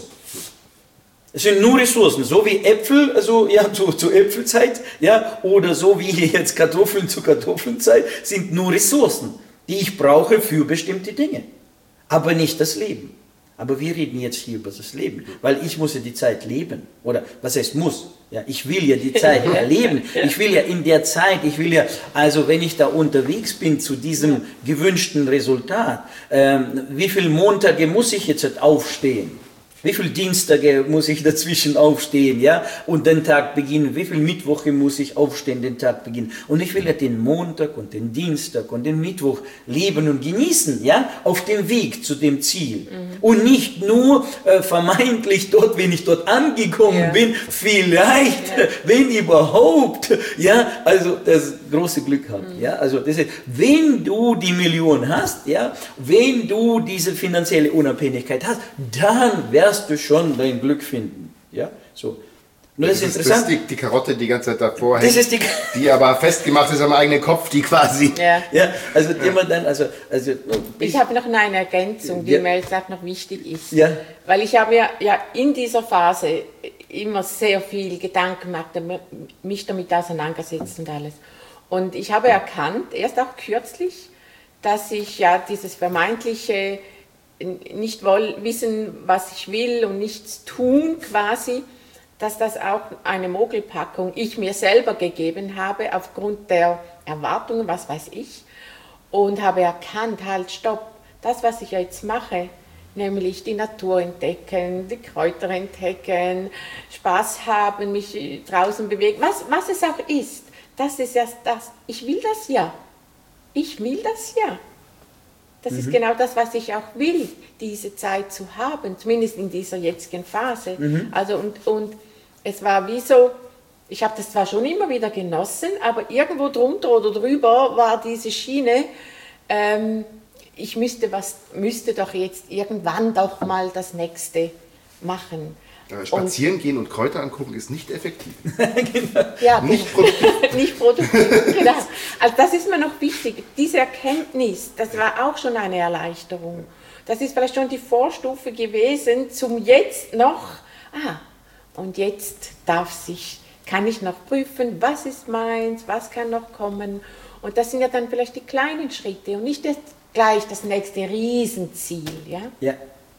Es sind nur Ressourcen, so wie Äpfel, also ja, zu, zu Äpfelzeit, ja, oder so wie jetzt Kartoffeln zu Kartoffelzeit, sind nur Ressourcen, die ich brauche für bestimmte Dinge, aber nicht das Leben. Aber wir reden jetzt hier über das Leben, weil ich muss ja die Zeit leben, oder was heißt muss? Ja, ich will ja die Zeit erleben, ich will ja in der Zeit, ich will ja, also wenn ich da unterwegs bin zu diesem gewünschten Resultat, ähm, wie viele Montage muss ich jetzt aufstehen? Wie viele Dienstage muss ich dazwischen aufstehen, ja, und den Tag beginnen? Wie viele Mittwoche muss ich aufstehen, den Tag beginnen? Und ich will ja den Montag und den Dienstag und den Mittwoch leben und genießen, ja, auf dem Weg zu dem Ziel. Mhm. Und nicht nur äh, vermeintlich dort, wenn ich dort angekommen ja. bin, vielleicht, ja. wenn überhaupt, ja, also das große Glück haben, mhm. ja, also das ist, wenn du die Million hast, ja, wenn du diese finanzielle Unabhängigkeit hast, dann wirst du schon dein Glück finden. Ja, so. Nur das, das ist interessant. Das ist die, die Karotte die ganze Zeit davor hängt, das ist die, die aber festgemacht ist am eigenen Kopf, die quasi. Ja, ja also ja. immer dann, also, also ich, ich habe noch eine Ergänzung, die ja. mir jetzt auch noch wichtig ist. Ja. Weil ich habe ja, ja in dieser Phase immer sehr viel Gedanken gemacht, mich damit auseinandergesetzt und alles. Und ich habe erkannt, erst auch kürzlich, dass ich ja dieses vermeintliche nicht woll, wissen, was ich will und nichts tun quasi, dass das auch eine Mogelpackung ich mir selber gegeben habe aufgrund der Erwartungen, was weiß ich, und habe erkannt, halt stopp, das was ich jetzt mache, nämlich die Natur entdecken, die Kräuter entdecken, Spaß haben, mich draußen bewegen, was, was es auch ist, das ist ja das, ich will das ja, ich will das ja. Das mhm. ist genau das, was ich auch will, diese Zeit zu haben, zumindest in dieser jetzigen Phase. Mhm. Also und, und es war wie so, ich habe das zwar schon immer wieder genossen, aber irgendwo drunter oder drüber war diese Schiene, ähm, ich müsste, was, müsste doch jetzt irgendwann doch mal das Nächste machen. Ja, spazieren und, gehen und Kräuter angucken ist nicht effektiv. Genau. Ja, nicht produktiv. nicht produktiv, genau. Also das ist mir noch wichtig. Diese Erkenntnis, das war auch schon eine Erleichterung. Das ist vielleicht schon die Vorstufe gewesen zum jetzt noch, ah, und jetzt darf sich, kann ich noch prüfen, was ist meins, was kann noch kommen. Und das sind ja dann vielleicht die kleinen Schritte und nicht das, gleich das nächste Riesenziel. Ja. Ja.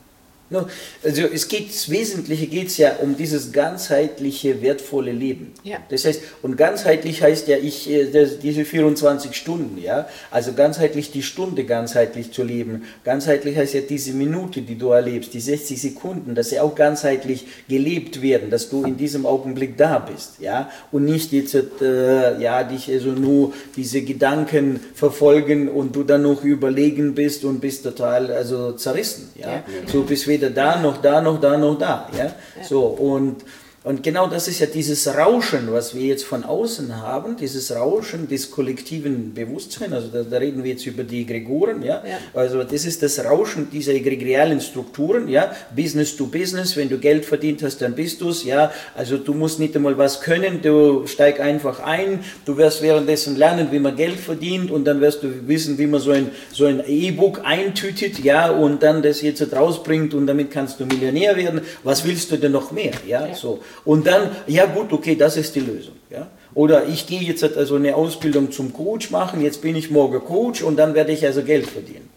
Also es geht, das Wesentliche geht es ja um dieses ganzheitliche, wertvolle Leben. Ja. Das heißt, und ganzheitlich heißt ja, ich, das, diese vierundzwanzig Stunden, ja, also ganzheitlich die Stunde ganzheitlich zu leben. Ganzheitlich heißt ja diese Minute, die du erlebst, die sechzig Sekunden, dass sie auch ganzheitlich gelebt werden, dass du in diesem Augenblick da bist, ja, und nicht jetzt, äh, ja, dich also nur diese Gedanken verfolgen und du dann noch überlegen bist und bist total, also zerrissen, ja, ja. So bist weder da, noch da, noch da, noch da. Ja? Ja. So, und, und genau das ist ja dieses Rauschen, was wir jetzt von außen haben, dieses Rauschen des kollektiven Bewusstseins, also da, da reden wir jetzt über die Egregoren, ja? Ja. Also das ist das Rauschen dieser egregialen Strukturen, ja? Business to Business, wenn du Geld verdient hast, dann bist du es, ja? Also du musst nicht einmal was können, du steig einfach ein, du wirst währenddessen lernen, wie man Geld verdient und dann wirst du wissen, wie man so ein so ein E-Book eintütet, ja, und dann das jetzt rausbringt und damit kannst du Millionär werden, was willst du denn noch mehr, ja, ja. So. Und dann, ja gut, okay, das ist die Lösung. Ja? Oder ich gehe jetzt also eine Ausbildung zum Coach machen, jetzt bin ich morgen Coach und dann werde ich also Geld verdienen. Ja?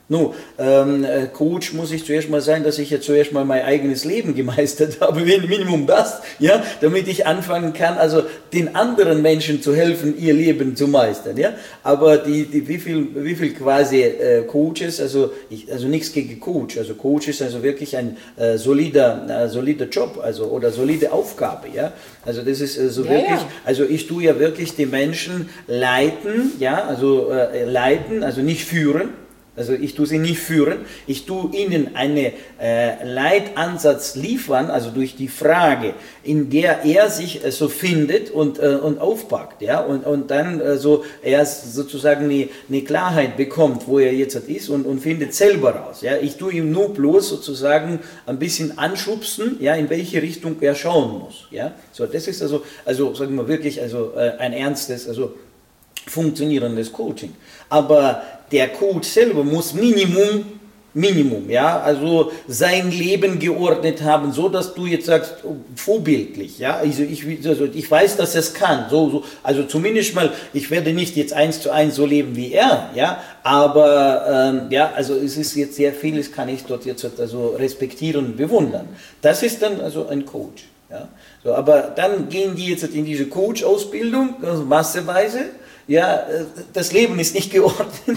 No, ähm, Coach muss ich zuerst mal sein, dass ich jetzt zuerst mal mein eigenes Leben gemeistert habe, Minimum das, ja, damit ich anfangen kann, also den anderen Menschen zu helfen, ihr Leben zu meistern, ja. Aber die, die wie viel, wie viel quasi äh, Coaches, also ich, also nichts gegen Coach, also Coach ist also wirklich ein äh, solider, äh, solider Job, also oder solide Aufgabe, ja. Also das ist äh, so ja, wirklich, ja. also ich tue ja wirklich die Menschen leiten, ja, also äh, leiten, also nicht führen. Also ich tue sie nicht führen, ich tue ihnen einen äh, Leitansatz liefern, also durch die Frage, in der er sich äh, so findet und, äh, und aufpackt, ja, und, und dann äh, so er sozusagen eine, eine Klarheit bekommt, wo er jetzt ist und, und findet selber raus, ja. Ich tue ihm nur bloß sozusagen ein bisschen anschubsen, ja, in welche Richtung er schauen muss, ja. So, das ist also, also sagen wir wirklich, also äh, ein ernstes, also funktionierendes Coaching. Aber der Coach selber muss Minimum, Minimum, ja, also sein Leben geordnet haben, so dass du jetzt sagst, oh, vorbildlich, ja, also ich, also ich weiß, dass er es kann, so, so, also zumindest mal, ich werde nicht jetzt eins zu eins so leben wie er, ja, aber ähm, ja, also es ist jetzt sehr vieles, kann ich dort jetzt also respektieren und bewundern. Das ist dann also ein Coach, ja, so, aber dann gehen die jetzt in diese Coach-Ausbildung, also masseweise. Ja, das Leben ist nicht geordnet.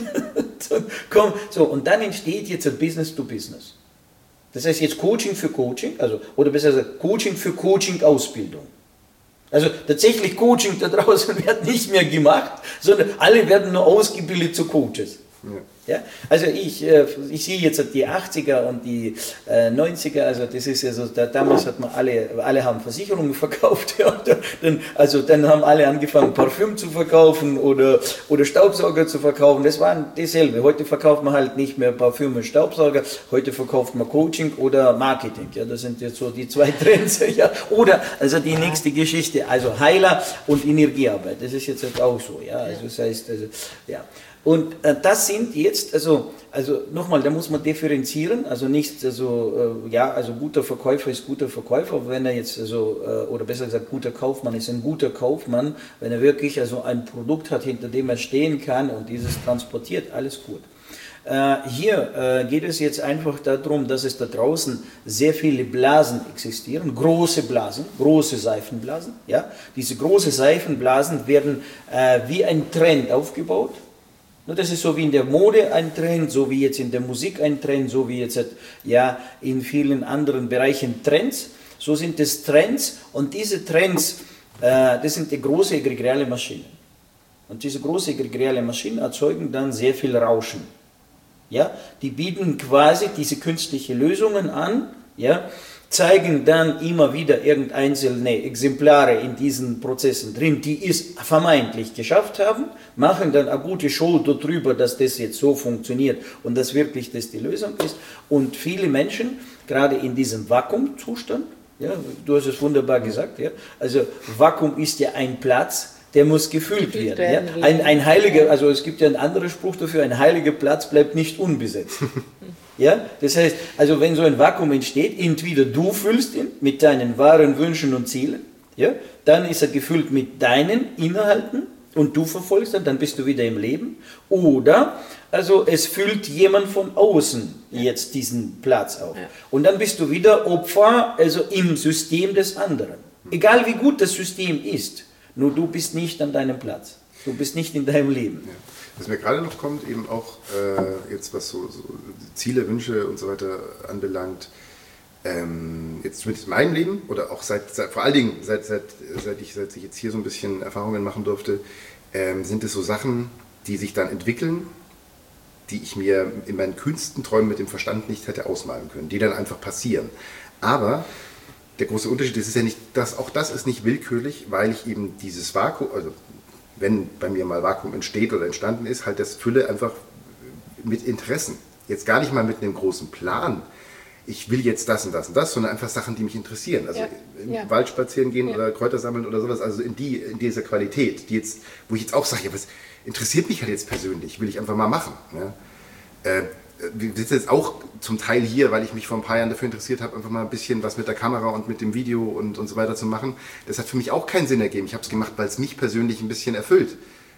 Komm, so, und dann entsteht jetzt ein Business to Business. Das heißt jetzt Coaching für Coaching, also, oder besser gesagt, Coaching für Coaching-Ausbildung. Also tatsächlich Coaching da draußen wird nicht mehr gemacht, sondern alle werden nur ausgebildet zu Coaches. Ja. Ja, also ich, äh, ich sehe jetzt die achtziger und die äh, neunziger, also das ist ja so, da, damals hat man alle, alle haben Versicherungen verkauft, ja, dann, also dann haben alle angefangen Parfüm zu verkaufen oder, oder Staubsauger zu verkaufen, das war dasselbe. Heute verkauft man halt nicht mehr Parfüm und Staubsauger, heute verkauft man Coaching oder Marketing, ja, das sind jetzt so die zwei Trends, ja, oder also die nächste Geschichte, also Heiler und Energiearbeit, das ist jetzt halt auch so, ja, also das heißt, also, ja. Und äh, das sind jetzt, also, also nochmal, da muss man differenzieren, also nicht, also, äh, ja, also guter Verkäufer ist guter Verkäufer, wenn er jetzt, also, äh, oder besser gesagt, guter Kaufmann ist ein guter Kaufmann, wenn er wirklich also ein Produkt hat, hinter dem er stehen kann und dieses transportiert, alles gut. Äh, hier äh, geht es jetzt einfach darum, dass es da draußen sehr viele Blasen existieren, große Blasen, große Seifenblasen, ja, diese große Seifenblasen werden äh, wie ein Trend aufgebaut. Das ist so wie in der Mode ein Trend, so wie jetzt in der Musik ein Trend, so wie jetzt ja, in vielen anderen Bereichen Trends. So sind es Trends und diese Trends, äh, das sind die große egregiale Maschinen. Und diese große egregiale Maschinen erzeugen dann sehr viel Rauschen. Ja? Die bieten quasi diese künstlichen Lösungen an, ja? Zeigen dann immer wieder irgendeinzelne Exemplare in diesen Prozessen drin, die es vermeintlich geschafft haben, machen dann eine gute Show darüber, dass das jetzt so funktioniert und dass wirklich das die Lösung ist. Und viele Menschen, gerade in diesem Vakuumzustand, ja, du hast es wunderbar gesagt, ja, also Vakuum ist ja ein Platz, der muss gefüllt werden. werden ja. ein, ein heiliger, also es gibt ja einen anderen Spruch dafür, ein heiliger Platz bleibt nicht unbesetzt. Ja, das heißt, also wenn so ein Vakuum entsteht, entweder du füllst ihn mit deinen wahren Wünschen und Zielen, ja, dann ist er gefüllt mit deinen Inhalten und du verfolgst ihn, dann bist du wieder im Leben. Oder, also es füllt jemand von außen jetzt diesen Platz auf. Ja. Und dann bist du wieder Opfer, also im System des anderen. Egal wie gut das System ist, nur du bist nicht an deinem Platz. Du bist nicht in deinem Leben. Ja. Was mir gerade noch kommt, eben auch äh, jetzt was so, so Ziele, Wünsche und so weiter anbelangt, ähm, jetzt mit meinem Leben oder auch seit, seit vor allen Dingen seit, seit, seit, ich, seit ich jetzt hier so ein bisschen Erfahrungen machen durfte, ähm, sind es so Sachen, die sich dann entwickeln, die ich mir in meinen kühnsten Träumen mit dem Verstand nicht hätte ausmalen können, die dann einfach passieren. Aber der große Unterschied ist, ist ja nicht, dass auch das ist nicht willkürlich, weil ich eben dieses Vakuum, also wenn bei mir mal Vakuum entsteht oder entstanden ist, halt das Fülle einfach mit Interessen. Jetzt gar nicht mal mit einem großen Plan. Ich will jetzt das und das und das, sondern einfach Sachen, die mich interessieren. Also ja. im ja. Wald spazieren gehen ja. oder Kräuter sammeln oder sowas, also in, die, in dieser Qualität, die jetzt, wo ich jetzt auch sage, ja, was interessiert mich halt jetzt persönlich, will ich einfach mal machen. Ja? Äh, wir sitzen jetzt auch zum Teil hier, weil ich mich vor ein paar Jahren dafür interessiert habe, einfach mal ein bisschen was mit der Kamera und mit dem Video und, und so weiter zu machen. Das hat für mich auch keinen Sinn ergeben. Ich habe es gemacht, weil es mich persönlich ein bisschen erfüllt.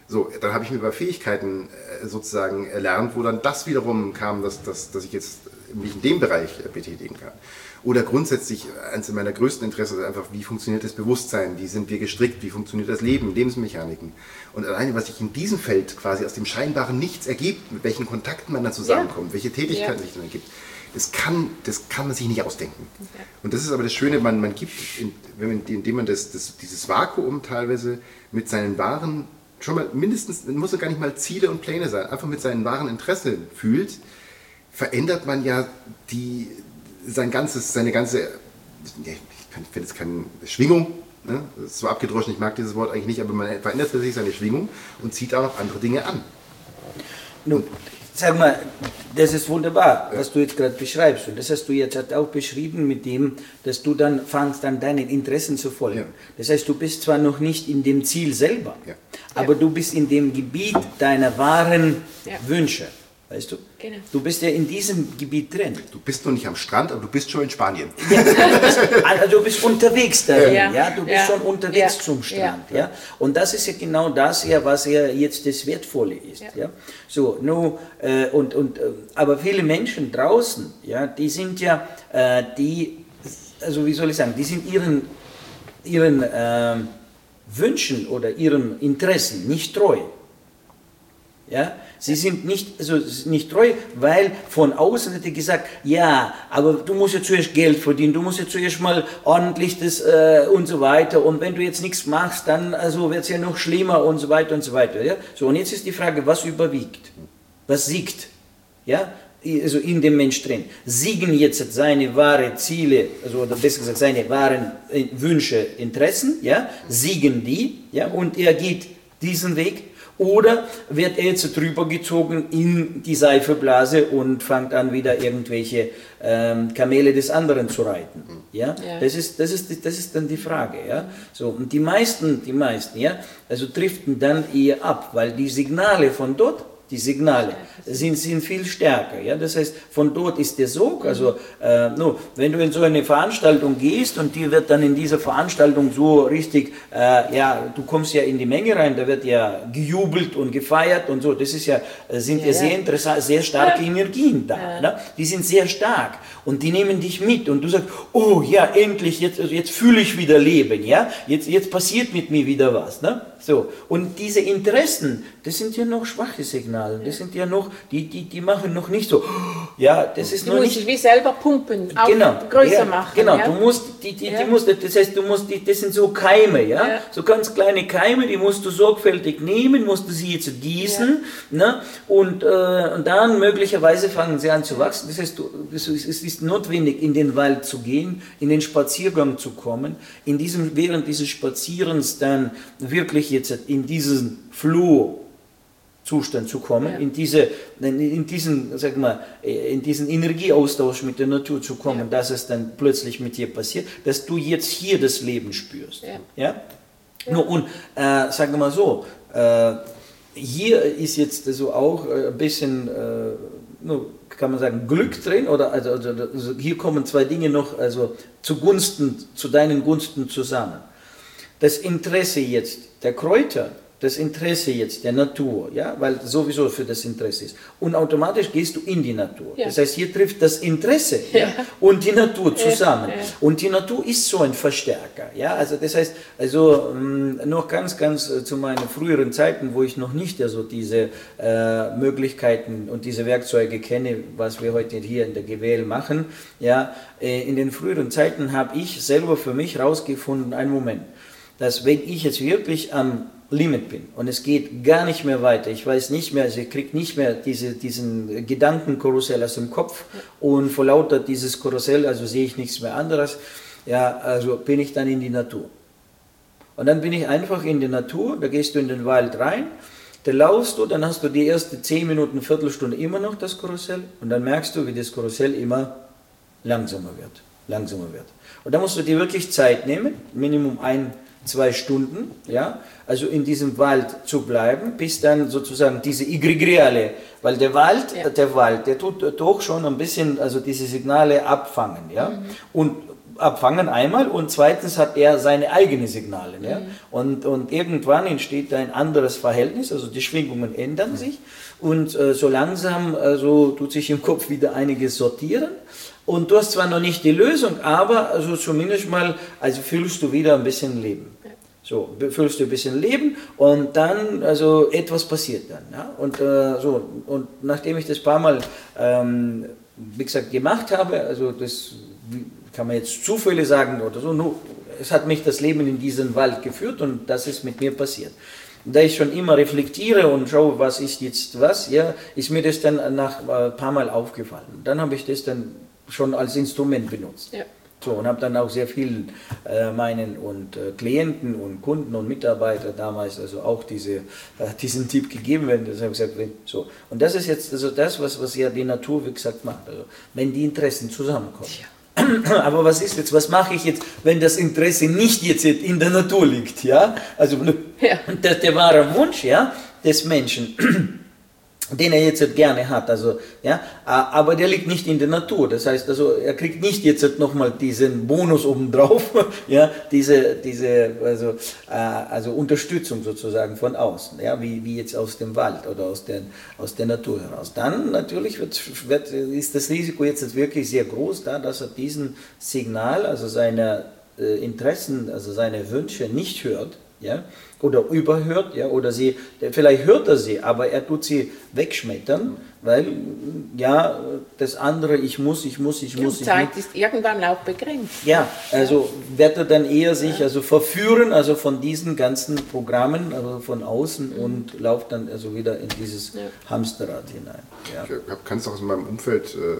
So, dann habe ich mir über Fähigkeiten äh, sozusagen erlernt, wo dann das wiederum kam, dass, dass, dass ich jetzt mich in dem Bereich äh, betätigen kann. Oder grundsätzlich, eines meiner größten Interessen ist einfach, wie funktioniert das Bewusstsein, wie sind wir gestrickt, wie funktioniert das Leben, Lebensmechaniken. Und alleine, was sich in diesem Feld quasi aus dem scheinbaren Nichts ergibt, mit welchen Kontakten man dann zusammenkommt, ja. welche Tätigkeiten ja. sich dann ergibt, das kann, das kann man sich nicht ausdenken. Ja. Und das ist aber das Schöne, man, man gibt, in, wenn man, indem man das, das, dieses Vakuum teilweise mit seinen wahren, schon mal mindestens, muss ja gar nicht mal Ziele und Pläne sein, einfach mit seinen wahren Interessen fühlt, verändert man ja die, sein ganzes, seine ganze, ich finde es keine Schwingung, ne? Das ist so abgedroschen, ich mag dieses Wort eigentlich nicht, aber man verändert sich seine Schwingung und zieht auch noch andere Dinge an. Nun, sag mal, das ist wunderbar, was du jetzt gerade beschreibst. Und das hast du jetzt auch beschrieben mit dem, dass du dann fangst, an deinen Interessen zu folgen. Ja. Das heißt, du bist zwar noch nicht in dem Ziel selber, ja. aber ja. du bist in dem Gebiet deiner wahren ja. Wünsche. Weißt du? Genau. Du bist ja in diesem Gebiet drin. Du bist noch nicht am Strand, aber du bist schon in Spanien. Ja, also du bist unterwegs dahin, ja. ja? Du bist ja. schon unterwegs ja. zum Strand. Ja. Ja? Und das ist ja genau das, ja, was ja jetzt das Wertvolle ist. Ja. Ja? So, no, äh, und, und, äh, aber viele Menschen draußen, ja, die sind ja, äh, die, also wie soll ich sagen, die sind ihren, ihren äh, Wünschen oder ihren Interessen nicht treu. Ja? Sie sind nicht, also nicht treu, weil von außen hätte gesagt, ja, aber du musst ja zuerst Geld verdienen, du musst ja zuerst mal ordentlich das äh, und so weiter und wenn du jetzt nichts machst, dann also wird es ja noch schlimmer und so weiter und so weiter. Ja? So, und jetzt ist die Frage, was überwiegt? Was siegt? Ja? Also in dem Mensch drin. Siegen jetzt seine wahren Ziele, also oder besser gesagt seine wahren Wünsche, Interessen, ja? Siegen die, ja? Und er geht diesen Weg. Oder wird er jetzt drüber gezogen in die Seifenblase und fängt an, wieder irgendwelche ähm, Kamele des anderen zu reiten? Ja? Ja. Das ist, das ist, das ist dann die Frage. Ja? So, und die meisten, die meisten, ja, also driften dann eher ab, weil die Signale von dort, die Signale sind, sind viel stärker. Ja? Das heißt, von dort ist der Sog. Also, äh, no, wenn du in so eine Veranstaltung gehst und dir wird dann in dieser Veranstaltung so richtig, äh, ja, du kommst ja in die Menge rein, da wird ja gejubelt und gefeiert und so. Das ist ja, sind ja, ja sehr interessant, sehr starke Energien da. Ja. Ne? Die sind sehr stark und die nehmen dich mit und du sagst, oh ja, endlich, jetzt, also jetzt fühle ich wieder Leben. Ja? Jetzt, jetzt passiert mit mir wieder was. Ne? So. Und diese Interessen, das sind ja noch schwache Signale. Das sind ja noch, die, die, die machen noch nicht so, ja, das ist die noch muss nicht... Ich wie selber pumpen, auch genau, größer ja, machen. Genau, ja? du musst, die, die, ja. die musst, das heißt, du musst, die, das sind so Keime, ja? ja, so ganz kleine Keime, die musst du sorgfältig nehmen, musst du sie jetzt gießen, ja. ne? und, äh, und dann möglicherweise fangen sie an zu wachsen. Das heißt, du, es ist notwendig, in den Wald zu gehen, in den Spaziergang zu kommen, in diesem, während dieses Spazierens dann wirklich jetzt in diesen Flow Zustand zu kommen, ja. in, diese, in, diesen, sag mal, in diesen Energieaustausch mit der Natur zu kommen, ja. dass es dann plötzlich mit dir passiert, dass du jetzt hier das Leben spürst. Ja? ja? ja. No, und äh, sagen wir mal so, äh, hier ist jetzt so auch ein bisschen, äh, no, kann man sagen, Glück drin, oder also, also hier kommen zwei Dinge noch also zugunsten, zu deinen Gunsten zusammen. Das Interesse jetzt der Kräuter, das Interesse jetzt der Natur, ja, weil sowieso für das Interesse ist. Und automatisch gehst du in die Natur. Ja. Das heißt, hier trifft das Interesse ja. Ja, und die Natur zusammen. Ja, ja. Und die Natur ist so ein Verstärker. Ja, also das heißt, also ähm, noch ganz, ganz äh, zu meinen früheren Zeiten, wo ich noch nicht also diese äh, Möglichkeiten und diese Werkzeuge kenne, was wir heute hier in der G W L machen, ja, äh, in den früheren Zeiten habe ich selber für mich herausgefunden, einen Moment, dass wenn ich jetzt wirklich am Limit bin und es geht gar nicht mehr weiter, ich weiß nicht mehr, also ich kriege nicht mehr diese, diesen Gedankenkarussell aus dem Kopf und vor lauter dieses Karussell, also sehe ich nichts mehr anderes, ja, also bin ich dann in die Natur. Und dann bin ich einfach in die Natur, da gehst du in den Wald rein, da laufst du, dann hast du die erste zehn Minuten, Viertelstunde immer noch das Karussell und dann merkst du, wie das Karussell immer langsamer wird, langsamer wird. Und da musst du dir wirklich Zeit nehmen, Minimum ein, zwei Stunden, ja, also in diesem Wald zu bleiben, bis dann sozusagen diese Egregiale, weil der Wald, ja. der Wald, der tut doch schon ein bisschen, also diese Signale abfangen, ja, mhm. und abfangen einmal und zweitens hat er seine eigenen Signale. Ja? Mhm. Und, und irgendwann entsteht ein anderes Verhältnis, also die Schwingungen ändern mhm. sich und äh, so langsam also, tut sich im Kopf wieder einiges sortieren und du hast zwar noch nicht die Lösung, aber also zumindest mal also fühlst du wieder ein bisschen Leben. So, fühlst du ein bisschen Leben und dann, also etwas passiert dann. Ja? Und, äh, so, und nachdem ich das ein paar Mal, ähm, wie gesagt, gemacht habe, also das kann man jetzt Zufälle sagen oder so, nur, es hat mich das Leben in diesen Wald geführt und das ist mit mir passiert. Und da ich schon immer reflektiere und schaue, was ist jetzt was, ja, ist mir das dann nach ein paar Mal aufgefallen. Dann habe ich das dann schon als Instrument benutzt. Ja. So, und habe dann auch sehr vielen äh, meinen und äh, Klienten und Kunden und Mitarbeiter damals also auch diese, äh, diesen Tipp gegeben, wenn das habe gesagt, wenn, so. Und das ist jetzt also das, was, was ja die Natur, wie gesagt, macht. Also, wenn die Interessen zusammenkommen. Ja. Aber was ist jetzt, was mache ich jetzt, wenn das Interesse nicht jetzt in der Natur liegt, ja? Also ja. Das, der wahre Wunsch, ja, des Menschen, den er jetzt gerne hat, also, ja, aber der liegt nicht in der Natur, das heißt, also, er kriegt nicht jetzt nochmal diesen Bonus obendrauf, ja, diese, diese, also, also Unterstützung sozusagen von außen, ja, wie, wie jetzt aus dem Wald oder aus der, aus der Natur heraus. Dann natürlich wird, wird, ist das Risiko jetzt wirklich sehr groß, da, dass er diesen Signal, also seine äh, Interessen, also seine Wünsche nicht hört, ja, oder überhört, ja, oder sie, vielleicht hört er sie, aber er tut sie wegschmettern, weil, ja, das andere, ich muss, ich muss, ich Die muss. Zeit ich muss. ist irgendwann auch begrenzt. Ja, also wird er dann eher sich also verführen, also von diesen ganzen Programmen, also von außen mhm. und läuft dann also wieder in dieses ja. Hamsterrad hinein. Ja. Ich kann es auch aus meinem Umfeld äh,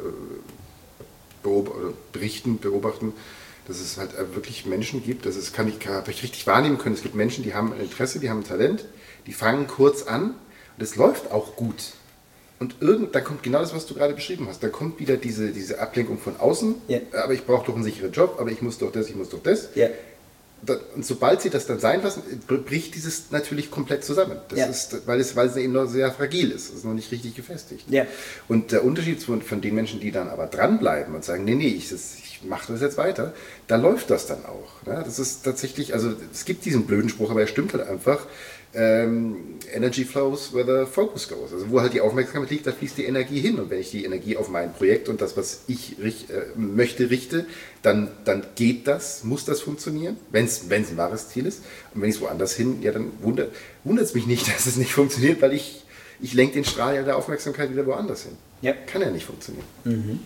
beob berichten, beobachten, dass es halt wirklich Menschen gibt, das ist, kann ich, habe ich richtig wahrnehmen können, es gibt Menschen, die haben ein Interesse, die haben ein Talent, die fangen kurz an und es läuft auch gut. Und irgend, dann kommt genau das, was du gerade beschrieben hast, dann kommt wieder diese, diese Ablenkung von außen, ja. aber ich brauche doch einen sicheren Job, aber ich muss doch das, ich muss doch das. Ja. Und sobald sie das dann sein lassen, bricht dieses natürlich komplett zusammen. Das ja. ist, weil, es, weil es eben noch sehr fragil ist. Es ist noch nicht richtig gefestigt. Ja. Und der Unterschied von, von den Menschen, die dann aber dranbleiben und sagen, nee, nee, ich, ich mache das jetzt weiter, da läuft das dann auch. Ja, das ist tatsächlich, also es gibt diesen blöden Spruch, aber er stimmt halt einfach. Ähm, Energy flows where the focus goes. Also wo halt die Aufmerksamkeit liegt, da fließt die Energie hin. Und wenn ich die Energie auf mein Projekt und das, was ich richt, äh, möchte, richte, dann, dann geht das, muss das funktionieren, wenn es ein wahres Ziel ist. Und wenn ich es woanders hin, ja, dann wundert es mich nicht, dass es nicht funktioniert, weil ich, ich lenke den Strahl ja der Aufmerksamkeit wieder woanders hin. Ja. Kann ja nicht funktionieren. Mhm.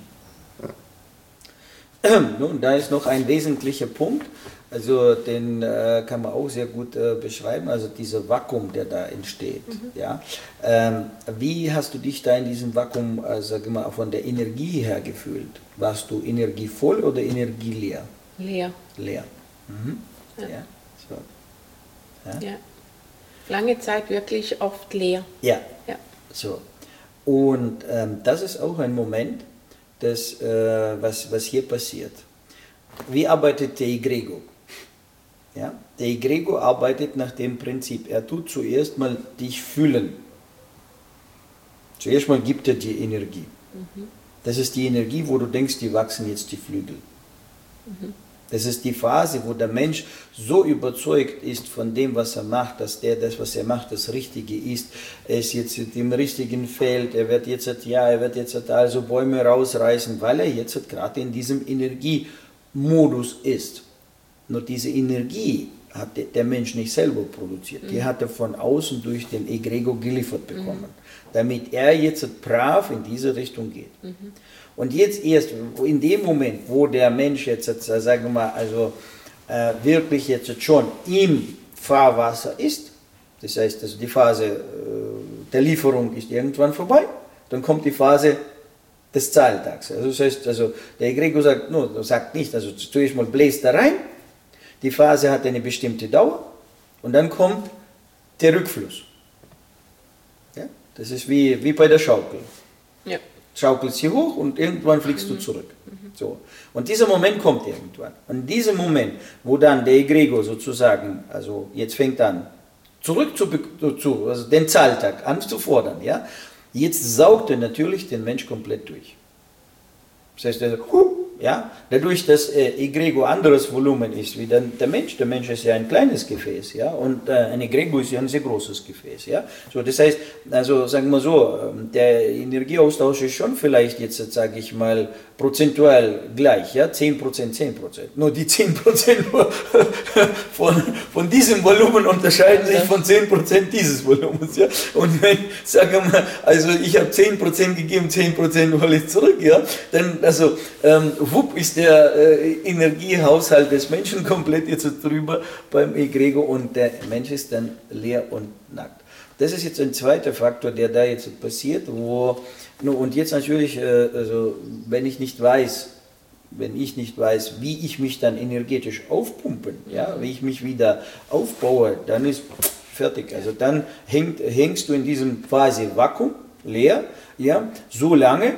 Ja. Nun, da ist noch ein wesentlicher Punkt. Also den äh, kann man auch sehr gut äh, beschreiben, also dieser Vakuum, der da entsteht. Mhm. Ja? Ähm, wie hast du dich da in diesem Vakuum, äh, sag mal, von der Energie her gefühlt? Warst du energievoll oder energieleer? Leer. Leer. Mhm. Ja. Ja. So. Ja. Ja. Lange Zeit wirklich oft leer. Ja. Ja. So. Und ähm, das ist auch ein Moment, das, äh, was, was hier passiert. Wie arbeitet der Egregor? Ja, der Egregor arbeitet nach dem Prinzip, er tut zuerst mal dich fühlen. Zuerst mal gibt er dir Energie. Mhm. Das ist die Energie, wo du denkst, die wachsen jetzt die Flügel. Mhm. Das ist die Phase, wo der Mensch so überzeugt ist von dem, was er macht, dass der das, was er macht, das Richtige ist. Er ist jetzt im richtigen Feld, er wird jetzt, ja, er wird jetzt also Bäume rausreißen, weil er jetzt gerade in diesem Energiemodus ist. Nur diese Energie hat der Mensch nicht selber produziert, die hat er von außen durch den Egregor geliefert bekommen, mhm. damit er jetzt brav in diese Richtung geht. Mhm. Und jetzt erst in dem Moment, wo der Mensch jetzt, sagen wir mal, also äh, wirklich jetzt schon im Fahrwasser ist, das heißt, also die Phase äh, der Lieferung ist irgendwann vorbei, dann kommt die Phase des Zahltags. Also das heißt, also der Egregor sagt, no, sagt nicht, also zuerst mal bläst da rein, die Phase hat eine bestimmte Dauer und dann kommt der Rückfluss. Ja? Das ist wie, wie bei der Schaukel. Ja. Schaukelst hier hoch und irgendwann fliegst mhm. du zurück. Mhm. So. Und dieser Moment kommt irgendwann. Und in diesem Moment, wo dann der Egregor sozusagen, also jetzt fängt an, zurück zu, zu also den Zahltag anzufordern, ja? Jetzt saugt er natürlich den Mensch komplett durch. Das heißt, also, ja, dadurch, dass äh, Egregor anderes Volumen ist wie der, der Mensch. Der Mensch ist ja ein kleines Gefäß, ja, und äh, ein Egregor ist ja ein sehr großes Gefäß, ja. So, das heißt, also sagen wir so, der Energieaustausch ist schon vielleicht jetzt, sage ich mal, prozentual gleich, ja, zehn Prozent, zehn Prozent. Nur die zehn Prozent von, von diesem Volumen unterscheiden sich von zehn Prozent dieses Volumens, ja. Und wenn, sagen wir mal, also ich habe zehn Prozent gegeben, zehn Prozent hole ich zurück, ja, dann, also, ähm, wupp ist der äh, Energiehaushalt des Menschen komplett jetzt drüber beim Egregor und der Mensch ist dann leer und nackt. Das ist jetzt ein zweiter Faktor, der da jetzt passiert, wo, und jetzt natürlich, äh, also wenn ich nicht weiß, wenn ich nicht weiß, wie ich mich dann energetisch aufpumpen, ja, wie ich mich wieder aufbaue, dann ist fertig. Also dann häng, hängst du in diesem quasi Vakuum, leer, ja, so lange.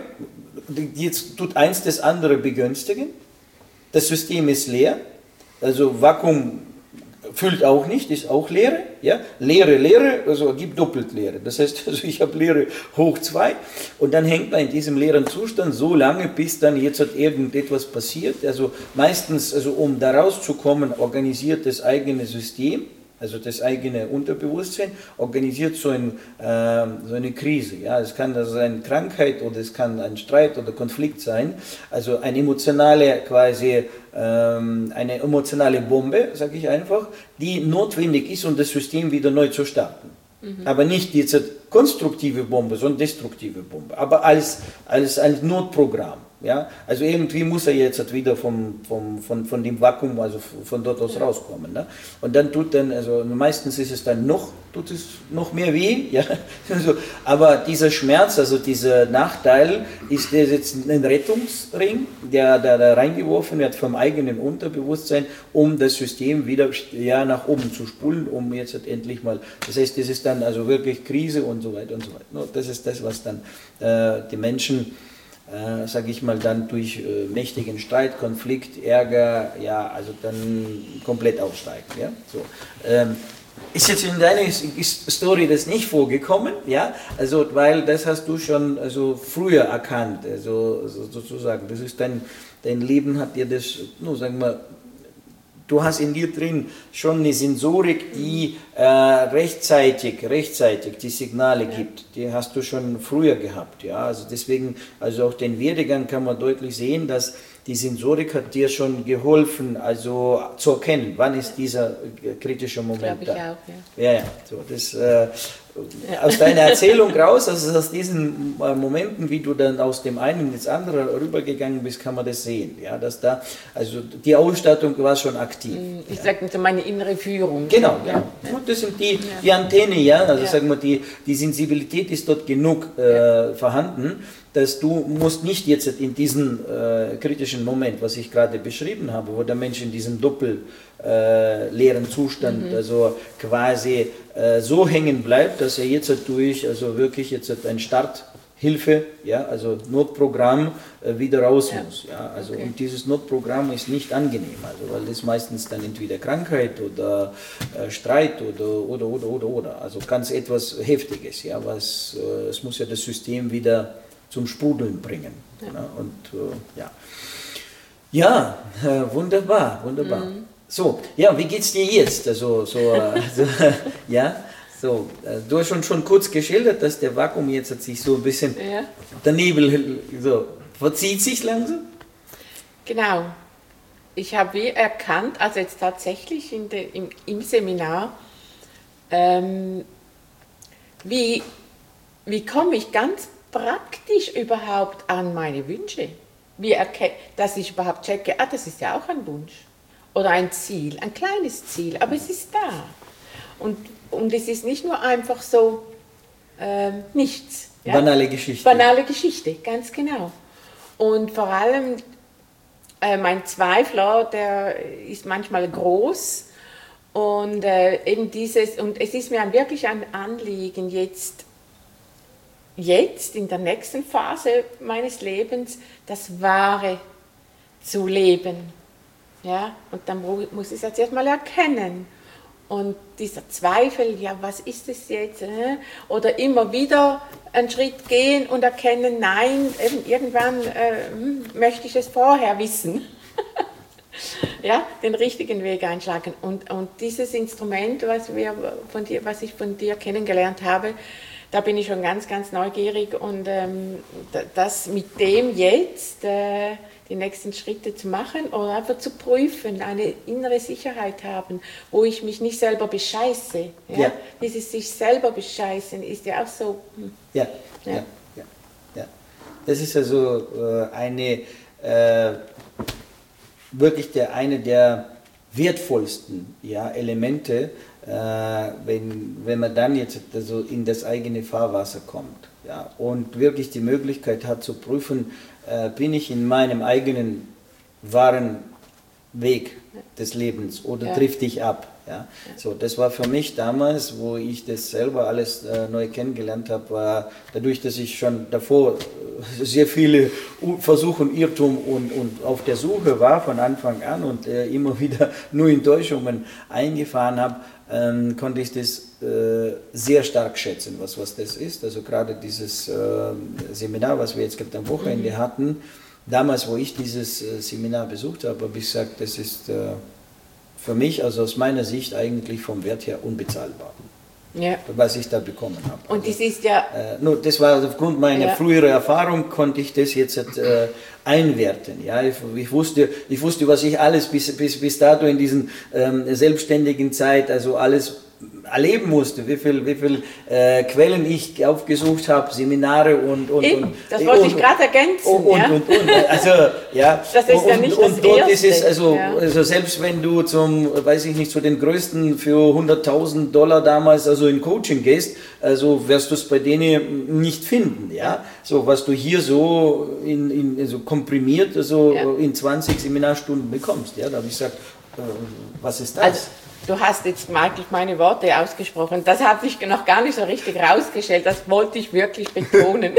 Jetzt tut eins das andere begünstigen. Das System ist leer, also Vakuum füllt auch nicht, ist auch Leere. Ja? Leere, Leere, also gibt doppelt Leere. Das heißt, also ich habe Leere hoch zwei und dann hängt man in diesem leeren Zustand so lange, bis dann jetzt hat irgendetwas passiert. Also meistens, also um da rauszukommen, organisiert das eigene System, also das eigene Unterbewusstsein, organisiert so, ein, äh, so eine Krise. Ja? Es kann also eine Krankheit oder es kann ein Streit oder Konflikt sein, also eine emotionale, quasi, ähm, eine emotionale Bombe, sage ich einfach, die notwendig ist, um das System wieder neu zu starten. Mhm. Aber nicht diese konstruktive Bombe, sondern destruktive Bombe, aber als, als ein Notprogramm. Ja, also irgendwie muss er jetzt wieder vom, vom, von, von dem Vakuum, also von dort aus rauskommen. Ne? Und dann tut dann, also meistens ist es dann noch, tut es noch mehr weh. Ja? Also, aber dieser Schmerz, also dieser Nachteil, ist jetzt ein Rettungsring, der, der da reingeworfen wird vom eigenen Unterbewusstsein, um das System wieder ja, nach oben zu spulen, um jetzt endlich mal, das heißt, das ist dann also wirklich Krise und so weiter und so weiter. Das ist das, was dann äh, die Menschen Äh, sage ich mal, dann durch äh, mächtigen Streit, Konflikt, Ärger, ja, also dann komplett aussteigen. Ja? So. Ähm, ist jetzt in deiner Story das nicht vorgekommen, ja, also, weil das hast du schon also, früher erkannt, also, also sozusagen, das ist dein, dein Leben hat dir das, no, sagen wir, du hast in dir drin schon eine Sensorik, die äh, rechtzeitig, rechtzeitig die Signale gibt. Die hast du schon früher gehabt. Ja? Also deswegen, also auch den Werdegang kann man deutlich sehen, dass die Sensorik hat dir schon geholfen, also zu erkennen, wann ist dieser kritische Moment ich da. Auch, ja. Ja, ja, so, das, äh, aus deiner Erzählung raus, also aus diesen Momenten, wie du dann aus dem einen ins andere rübergegangen bist, kann man das sehen. Ja, dass da, also die Ausstattung war schon aktiv. Ich ja. sage meine innere Führung. Genau, ja. ja. Gut, das sind die, die Antenne, ja, also ja. sagen wir, die, die Sensibilität ist dort genug äh, ja. vorhanden, dass du musst nicht jetzt in diesen äh, kritischen Moment, was ich gerade beschrieben habe, wo der Mensch in diesem doppel äh, leeren Zustand, mhm. also quasi äh, so hängen bleibt, dass er jetzt durch, also wirklich jetzt ein Starthilfe, ja, also Notprogramm äh, wieder raus ja. muss. Ja, also okay. Und dieses Notprogramm ist nicht angenehm, also weil das meistens dann entweder Krankheit oder äh, Streit oder oder oder oder oder, also ganz etwas Heftiges, ja, was äh, es muss ja das System wieder zum Sprudeln bringen. Ja. Ja, und äh, ja, ja äh, wunderbar, wunderbar. Mhm. So, ja, wie geht's dir jetzt? Also, so, äh, so, ja, so, äh, du hast schon, schon kurz geschildert, dass der Vakuum jetzt hat sich so ein bisschen, ja. der Nebel so, verzieht sich langsam? Genau. Ich habe wie erkannt, also jetzt tatsächlich in de, im, im Seminar, ähm, wie, wie komme ich ganz praktisch überhaupt an meine Wünsche, wie erkennt, dass ich überhaupt checke, ah, das ist ja auch ein Wunsch oder ein Ziel, ein kleines Ziel, aber es ist da und, und es ist nicht nur einfach so ähm, nichts. Ja? Banale Geschichte. Banale Geschichte, ganz genau. Und vor allem äh, mein Zweifler, der ist manchmal groß und äh, eben dieses, und es ist mir ein, wirklich ein Anliegen jetzt jetzt in der nächsten Phase meines Lebens das Wahre zu leben. Ja? Und dann muss ich es jetzt erstmal erkennen. Und dieser Zweifel, ja, was ist es jetzt? Oder immer wieder einen Schritt gehen und erkennen, nein, irgendwann äh, möchte ich es vorher wissen. Ja, den richtigen Weg einschlagen. Und, und dieses Instrument, was, wir von dir, was ich von dir kennengelernt habe, da bin ich schon ganz, ganz neugierig und ähm, das mit dem jetzt äh, die nächsten Schritte zu machen oder einfach zu prüfen, eine innere Sicherheit haben, wo ich mich nicht selber bescheiße. Ja? Ja. Dieses sich selber bescheißen ist ja auch so. Hm. Ja, ja, ja, ja, ja. Das ist also äh, eine, äh, wirklich der, eine der wertvollsten ja, Elemente, Äh, wenn, wenn man dann jetzt also in das eigene Fahrwasser kommt, ja, und wirklich die Möglichkeit hat zu prüfen, äh, bin ich in meinem eigenen wahren Weg des Lebens oder ja. drifte ich ab. Ja? So, das war für mich damals, wo ich das selber alles äh, neu kennengelernt habe, war dadurch, dass ich schon davor äh, sehr viele Versuche und Irrtum und, und auf der Suche war von Anfang an und äh, immer wieder nur Enttäuschungen eingefahren habe, ähm, konnte ich das äh, sehr stark schätzen, was, was das ist. Also gerade dieses äh, Seminar, was wir jetzt gerade am Wochenende mhm. hatten, damals, wo ich dieses äh, Seminar besucht habe, habe ich gesagt, das ist äh, für mich, also aus meiner Sicht, eigentlich vom Wert her unbezahlbar. Ja. Was ich da bekommen habe. Und das ist ja... Äh, nur, das war aufgrund meiner ja. früheren Erfahrung, konnte ich das jetzt äh, einwerten. Ja? Ich, ich, wusste, ich wusste, was ich alles bis, bis, bis dato in diesen ähm, selbstständigen Zeit, also alles erleben musste, wie viel, wie viel äh, Quellen ich aufgesucht habe, Seminare und... und, Eben, und das wollte und, ich gerade ergänzen. Und, ja? und, und, und, also, ja. Das ist und, ja nicht und, das und dort Erste. ist es, also, ja. also selbst wenn du zum, weiß ich nicht, zu den größten für hunderttausend Dollar damals also in Coaching gehst, also wirst du es bei denen nicht finden, ja. So, was du hier so in, in also komprimiert, also ja. in zwanzig Seminarstunden bekommst, ja. Da habe ich gesagt, äh, was ist das? Also, du hast jetzt meine Worte ausgesprochen, das habe ich noch gar nicht so richtig rausgestellt, das wollte ich wirklich betonen.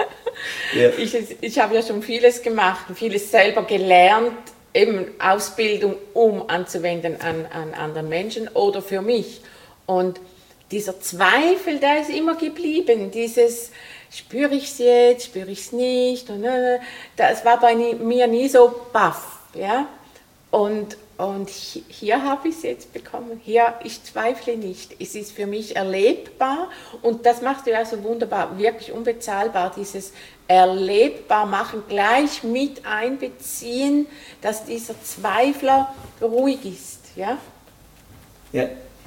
ja. Ich, ich habe ja schon vieles gemacht, vieles selber gelernt, eben Ausbildung, um anzuwenden an, an anderen Menschen oder für mich. Und dieser Zweifel, der ist immer geblieben, dieses, spüre ich es jetzt, spüre ich es nicht, und das war bei mir nie so baff, ja, und Und hier habe ich es jetzt bekommen. Hier, ich zweifle nicht. Es ist für mich erlebbar und das machst du ja so wunderbar, wirklich unbezahlbar, dieses erlebbar machen, gleich mit einbeziehen, dass dieser Zweifler ruhig ist. Ja, ja,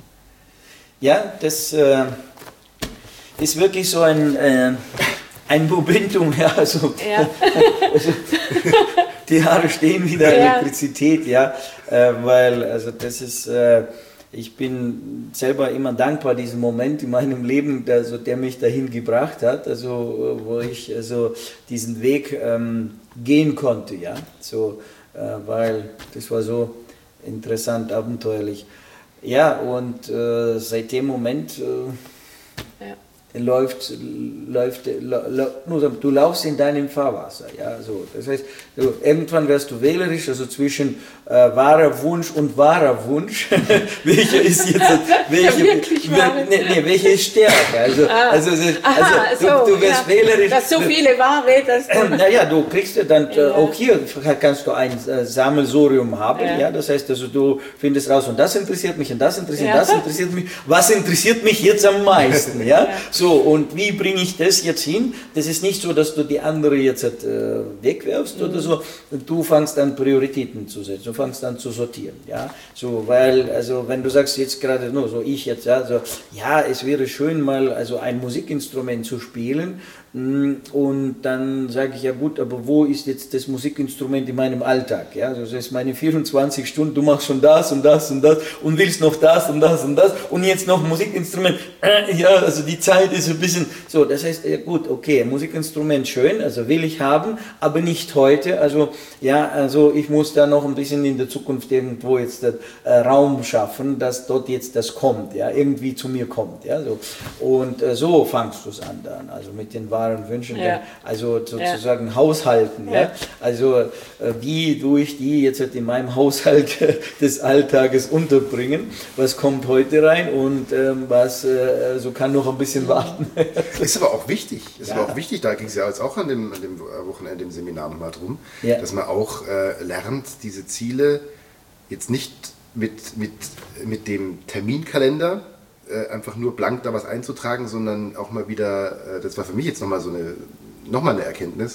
ja das äh, ist wirklich so ein, äh, ein Momentum. Ja, also, ja. also, die Haare stehen wieder, ja. Elektrizität, ja, äh, weil, also das ist, äh, ich bin selber immer dankbar, diesen Moment in meinem Leben, also, der mich dahin gebracht hat, also wo ich also diesen Weg ähm, gehen konnte, ja, so, äh, weil das war so interessant, abenteuerlich. Ja, und äh, seit dem Moment äh, ja. läuft, läuft, nur du laufst in deinem Fahrwasser, ja, so. Das heißt, du, irgendwann wirst du wählerisch, also zwischen äh, wahrer Wunsch und wahrer Wunsch. welcher ist jetzt, welche, ja nee, nee, welche ist stärker? Also, ah. also, also Aha, du, so, du wirst ja. wählerisch. Dass so viele wahre, dass du... Äh, naja, du kriegst ja dann, ja. auch hier kannst du ein äh, Sammelsurium haben, ja. ja, das heißt, also du findest raus, und das interessiert mich, und das interessiert, ja. das interessiert mich, was interessiert mich jetzt am meisten, ja, ja. So, und wie bringe ich das jetzt hin? Das ist nicht so, dass du die andere jetzt äh, wegwerfst mhm. oder so. Du fängst an, Prioritäten zu setzen. Du fängst an zu sortieren. Ja? So, weil, also, wenn du sagst jetzt gerade, nur so ich jetzt, ja, so, ja, es wäre schön, mal also ein Musikinstrument zu spielen. Und dann sage ich, ja gut, aber wo ist jetzt das Musikinstrument in meinem Alltag? Ja, also das ist meine vierundzwanzig Stunden, du machst schon das und das und das und willst noch das und das und das und jetzt noch Musikinstrument. Ja, also die Zeit ist ein bisschen so, das heißt, ja gut, okay, Musikinstrument schön, also will ich haben, aber nicht heute. Also ja, also ich muss da noch ein bisschen in der Zukunft irgendwo jetzt äh, Raum schaffen, dass dort jetzt das kommt, ja, irgendwie zu mir kommt. Ja, so. Und äh, so fangst du es an dann, also mit den Wahl wunderbaren Wünschen, Ja. also sozusagen ja. haushalten. Ja. Ja? Also äh, wie tue ich die jetzt in meinem Haushalt des Alltages unterbringen? Was kommt heute rein und ähm, was äh, so kann noch ein bisschen warten. Ist aber auch wichtig. Ist ja. aber auch wichtig. Da ging es ja jetzt auch an dem, an dem Wochenende im Seminar nochmal drum, ja. dass man auch äh, lernt, diese Ziele jetzt nicht mit, mit, mit dem Terminkalender äh, einfach nur blank da was einzutragen, sondern auch mal wieder, äh, das war für mich jetzt nochmal so eine, noch mal eine Erkenntnis,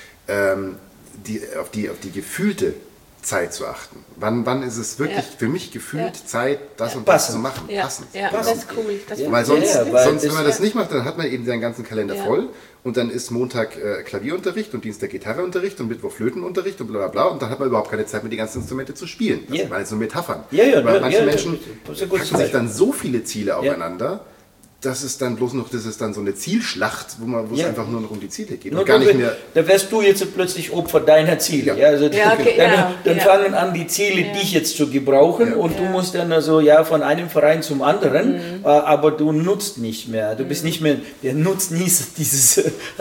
ähm, die, auf, die, auf die gefühlte Zeit zu achten. Wann, wann ist es wirklich ja. für mich gefühlt ja. Zeit, das und das zu machen? Ja, Passend. ja. Genau. Das ist cool. Das ja. Weil sonst, ja, weil sonst das, wenn man das ja. nicht macht, dann hat man eben seinen ganzen Kalender ja. voll und dann ist Montag äh, Klavierunterricht und Dienstag Gitarreunterricht und Mittwoch Flötenunterricht und bla bla bla und dann hat man überhaupt keine Zeit mehr, die ganzen Instrumente zu spielen. Das ja. waren jetzt so Metaphern. Ja, ja, Weil ja, manche ja, Menschen ja, packen sich dann so viele Ziele ja. aufeinander, dass es dann bloß noch, das ist dann so eine Zielschlacht, wo man, wo es ja. einfach nur noch um die Ziele geht. Und gar nicht mehr. Da wärst du jetzt plötzlich Opfer deiner Ziele. Ja. Ja, also ja, okay, dann ja, dann ja. fangen an, die Ziele ja. dich jetzt zu gebrauchen ja. und ja. du musst dann also ja von einem Verein zum anderen, mhm. äh, aber du nutzt nicht mehr. Du bist mhm. nicht mehr der Nutznießer dieses,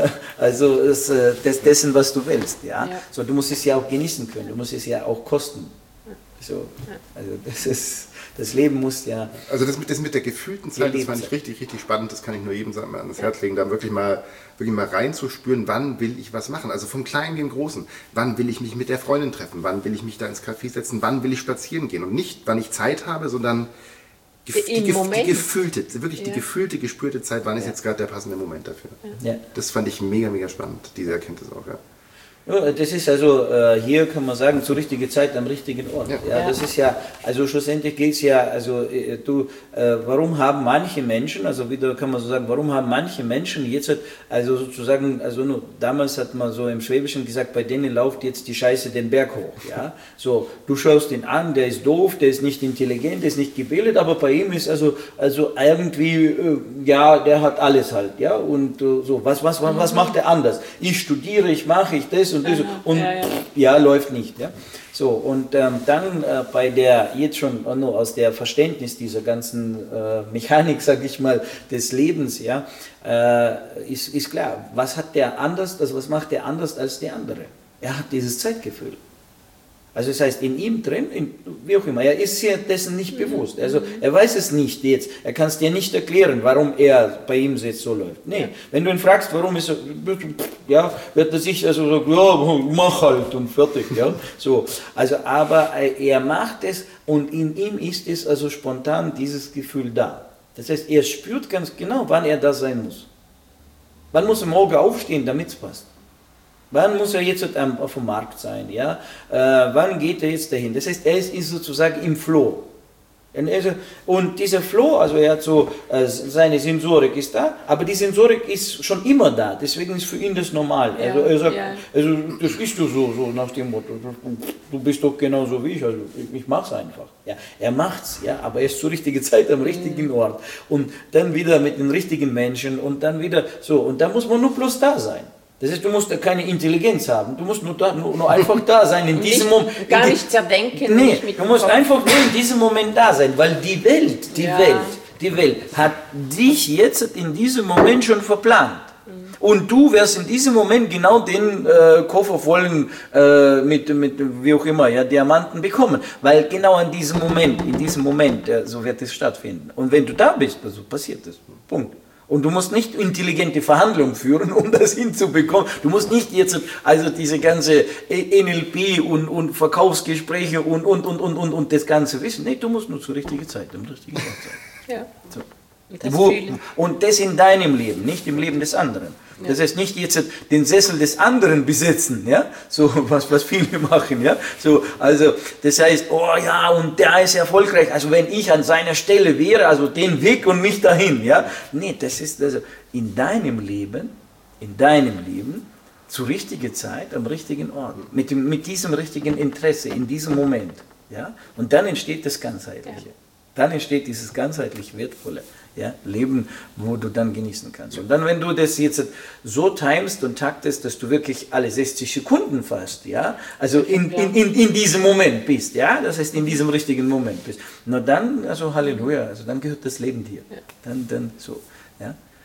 also das, des, dessen, was du willst. Ja? Ja. So, du musst es ja auch genießen können. Du musst es ja auch kosten. So, also das ist, das Leben muss ja... Also das mit, das mit der gefühlten Zeit, das fand ich richtig, richtig spannend, das kann ich nur jedem sagen, mal ans Herz legen, da wirklich mal, wirklich mal reinzuspüren, wann will ich was machen, also vom Kleinen wie Großen, wann will ich mich mit der Freundin treffen, wann will ich mich da ins Café setzen, wann will ich spazieren gehen und nicht, wann ich Zeit habe, sondern gef die, gef die gefühlte, wirklich ja. die gefühlte, gespürte Zeit, wann ja. ist jetzt gerade der passende Moment dafür. Ja. Das fand ich mega, mega spannend, diese Erkenntnis auch, ja. Ja, das ist also, äh, hier kann man sagen, zur richtigen Zeit am richtigen Ort. Ja. Ja, das ist ja, also schlussendlich geht es ja, also äh, du, äh, warum haben manche Menschen, also wieder kann man so sagen, warum haben manche Menschen jetzt, also sozusagen, also nur, damals hat man so im Schwäbischen gesagt, bei denen läuft jetzt die Scheiße den Berg hoch. Ja? So, du schaust ihn an, der ist doof, der ist nicht intelligent, der ist nicht gebildet, aber bei ihm ist also, also irgendwie, äh, ja, der hat alles halt, ja, und äh, so, was, was, was, was macht er anders? Ich studiere, ich mache, ich das und das und ja, ja. ja, läuft nicht. Ja? So, und ähm, dann äh, bei der, jetzt schon oh no, aus der Verständnis dieser ganzen äh, Mechanik, sage ich mal, des Lebens, ja, äh, ist, ist klar, was hat der anders, also was macht der anders als der andere? Er hat dieses Zeitgefühl. Also das heißt, in ihm drin, in, wie auch immer, er ist sich dessen nicht bewusst. Also er weiß es nicht jetzt, er kann es dir nicht erklären, warum er bei ihm jetzt so läuft. Nee, ja. Wenn du ihn fragst, warum ist er, ja, wird er sich also sagen, ja, mach halt und fertig. Ja, so. Also, aber er macht es und in ihm ist es also spontan dieses Gefühl da. Das heißt, er spürt ganz genau, wann er da sein muss. Wann muss er morgen aufstehen, damit es passt. Wann muss er jetzt auf dem Markt sein? Ja? Äh, wann geht er jetzt dahin? Das heißt, er ist, ist sozusagen im Flow. Und dieser Flow, also er hat so, äh, seine Sensorik ist da, aber die Sensorik ist schon immer da, deswegen ist für ihn das normal. Ja, also er sagt, ja. also das ist doch so, so nach dem Motto, du bist doch genauso wie ich, also ich, ich mach's einfach. Ja, er macht's, ja, aber er ist zur richtigen Zeit am richtigen mhm. Ort und dann wieder mit den richtigen Menschen und dann wieder so, und da muss man nur bloß da sein. Das heißt, du musst keine Intelligenz haben, du musst nur, da, nur, nur einfach da sein, in diesem Moment. Gar nicht zerdenken. Nee, nicht mit du musst einfach nur in diesem Moment da sein, weil die Welt, die ja. Welt, die Welt hat dich jetzt in diesem Moment schon verplant. Mhm. Und du wirst in diesem Moment genau den äh, Koffer vollen äh, mit, mit, wie auch immer, ja, Diamanten bekommen. Weil genau in diesem Moment, in diesem Moment, ja, so wird es stattfinden. Und wenn du da bist, also passiert das. Punkt. Und du musst nicht intelligente Verhandlungen führen, um das hinzubekommen. Du musst nicht jetzt also diese ganze N L P und, und Verkaufsgespräche und, und, und, und, und, und das Ganze wissen. Nee, du musst nur zur richtigen Zeit, am richtigen Ort sein. Ja. So. Das Wo, und das in deinem Leben, nicht im Leben des anderen. Ja. Das heißt, nicht jetzt den Sessel des anderen besetzen, ja, so was, was viele machen, ja, so, also, das heißt, oh ja, und der ist erfolgreich, also wenn ich an seiner Stelle wäre, also den Weg und nicht dahin, ja, nee, das ist also in deinem Leben, in deinem Leben, zur richtigen Zeit, am richtigen Ort, mit, dem, mit diesem richtigen Interesse, in diesem Moment, ja, und dann entsteht das Ganzheitliche, ja. Dann entsteht dieses ganzheitlich Wertvolle. Ja, Leben, wo du dann genießen kannst. Und dann, wenn du das jetzt so timest und taktest, dass du wirklich alle sechzig Sekunden fast, ja, also in, in, in, in diesem Moment bist, ja, das heißt in diesem richtigen Moment bist, na dann, also Halleluja, also dann gehört das Leben dir. Dann, dann so, ja.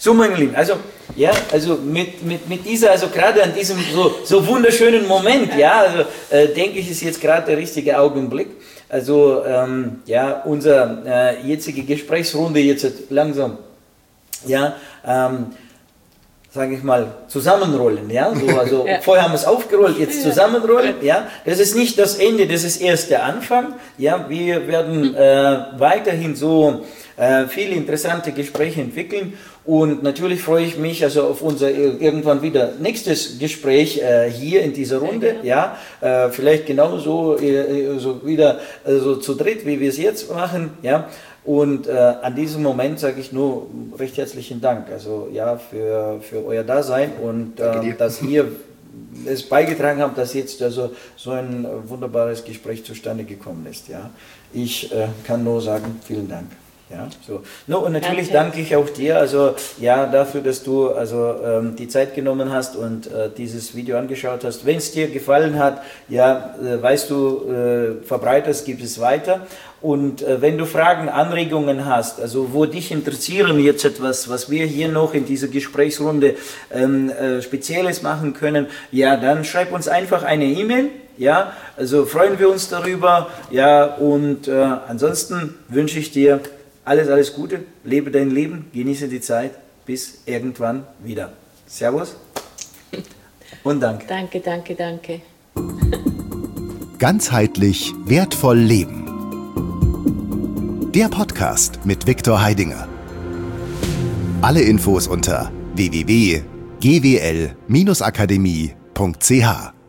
So, meine Lieben, also, ja, also mit, mit, mit dieser, also gerade an diesem so, so wunderschönen Moment, ja, also äh, denke ich, ist jetzt gerade der richtige Augenblick. Also, ähm, ja, unsere äh, jetzige Gesprächsrunde jetzt langsam, ja, ähm, sage ich mal, zusammenrollen, ja, so, also ja. Vorher haben wir es aufgerollt, jetzt zusammenrollen, ja, das ist nicht das Ende, das ist erst der Anfang, ja, wir werden äh, weiterhin so äh, viele interessante Gespräche entwickeln und natürlich freue ich mich also auf unser irgendwann wieder nächstes Gespräch äh, hier in dieser Runde, ja, äh, vielleicht genauso äh, so wieder äh, so zu dritt, wie wir es jetzt machen, ja. Und äh, an diesem Moment sage ich nur recht herzlichen Dank, also ja, für, für euer Dasein und äh, dass ihr es beigetragen habt, dass jetzt also so ein wunderbares Gespräch zustande gekommen ist. Ja. Ich äh, kann nur sagen, vielen Dank. Ja, so. No, und natürlich danke ich auch dir, also ja, dafür, dass du also ähm, die Zeit genommen hast und äh, dieses Video angeschaut hast. Wenn es dir gefallen hat, ja, äh, weißt du, äh, verbreitest, gib es weiter. Und äh, wenn du Fragen, Anregungen hast, also wo dich interessieren jetzt etwas, was wir hier noch in dieser Gesprächsrunde ähm, äh, Spezielles machen können, ja, dann schreib uns einfach eine E-Mail. Ja, also freuen wir uns darüber. Ja, und äh, ansonsten wünsche ich dir alles, alles Gute, lebe dein Leben, genieße die Zeit, bis irgendwann wieder. Servus und danke. Danke, danke, danke. Ganzheitlich wertvoll leben. Der Podcast mit Viktor Heidinger. Alle Infos unter w w w punkt g w l Bindestrich akademie punkt c h.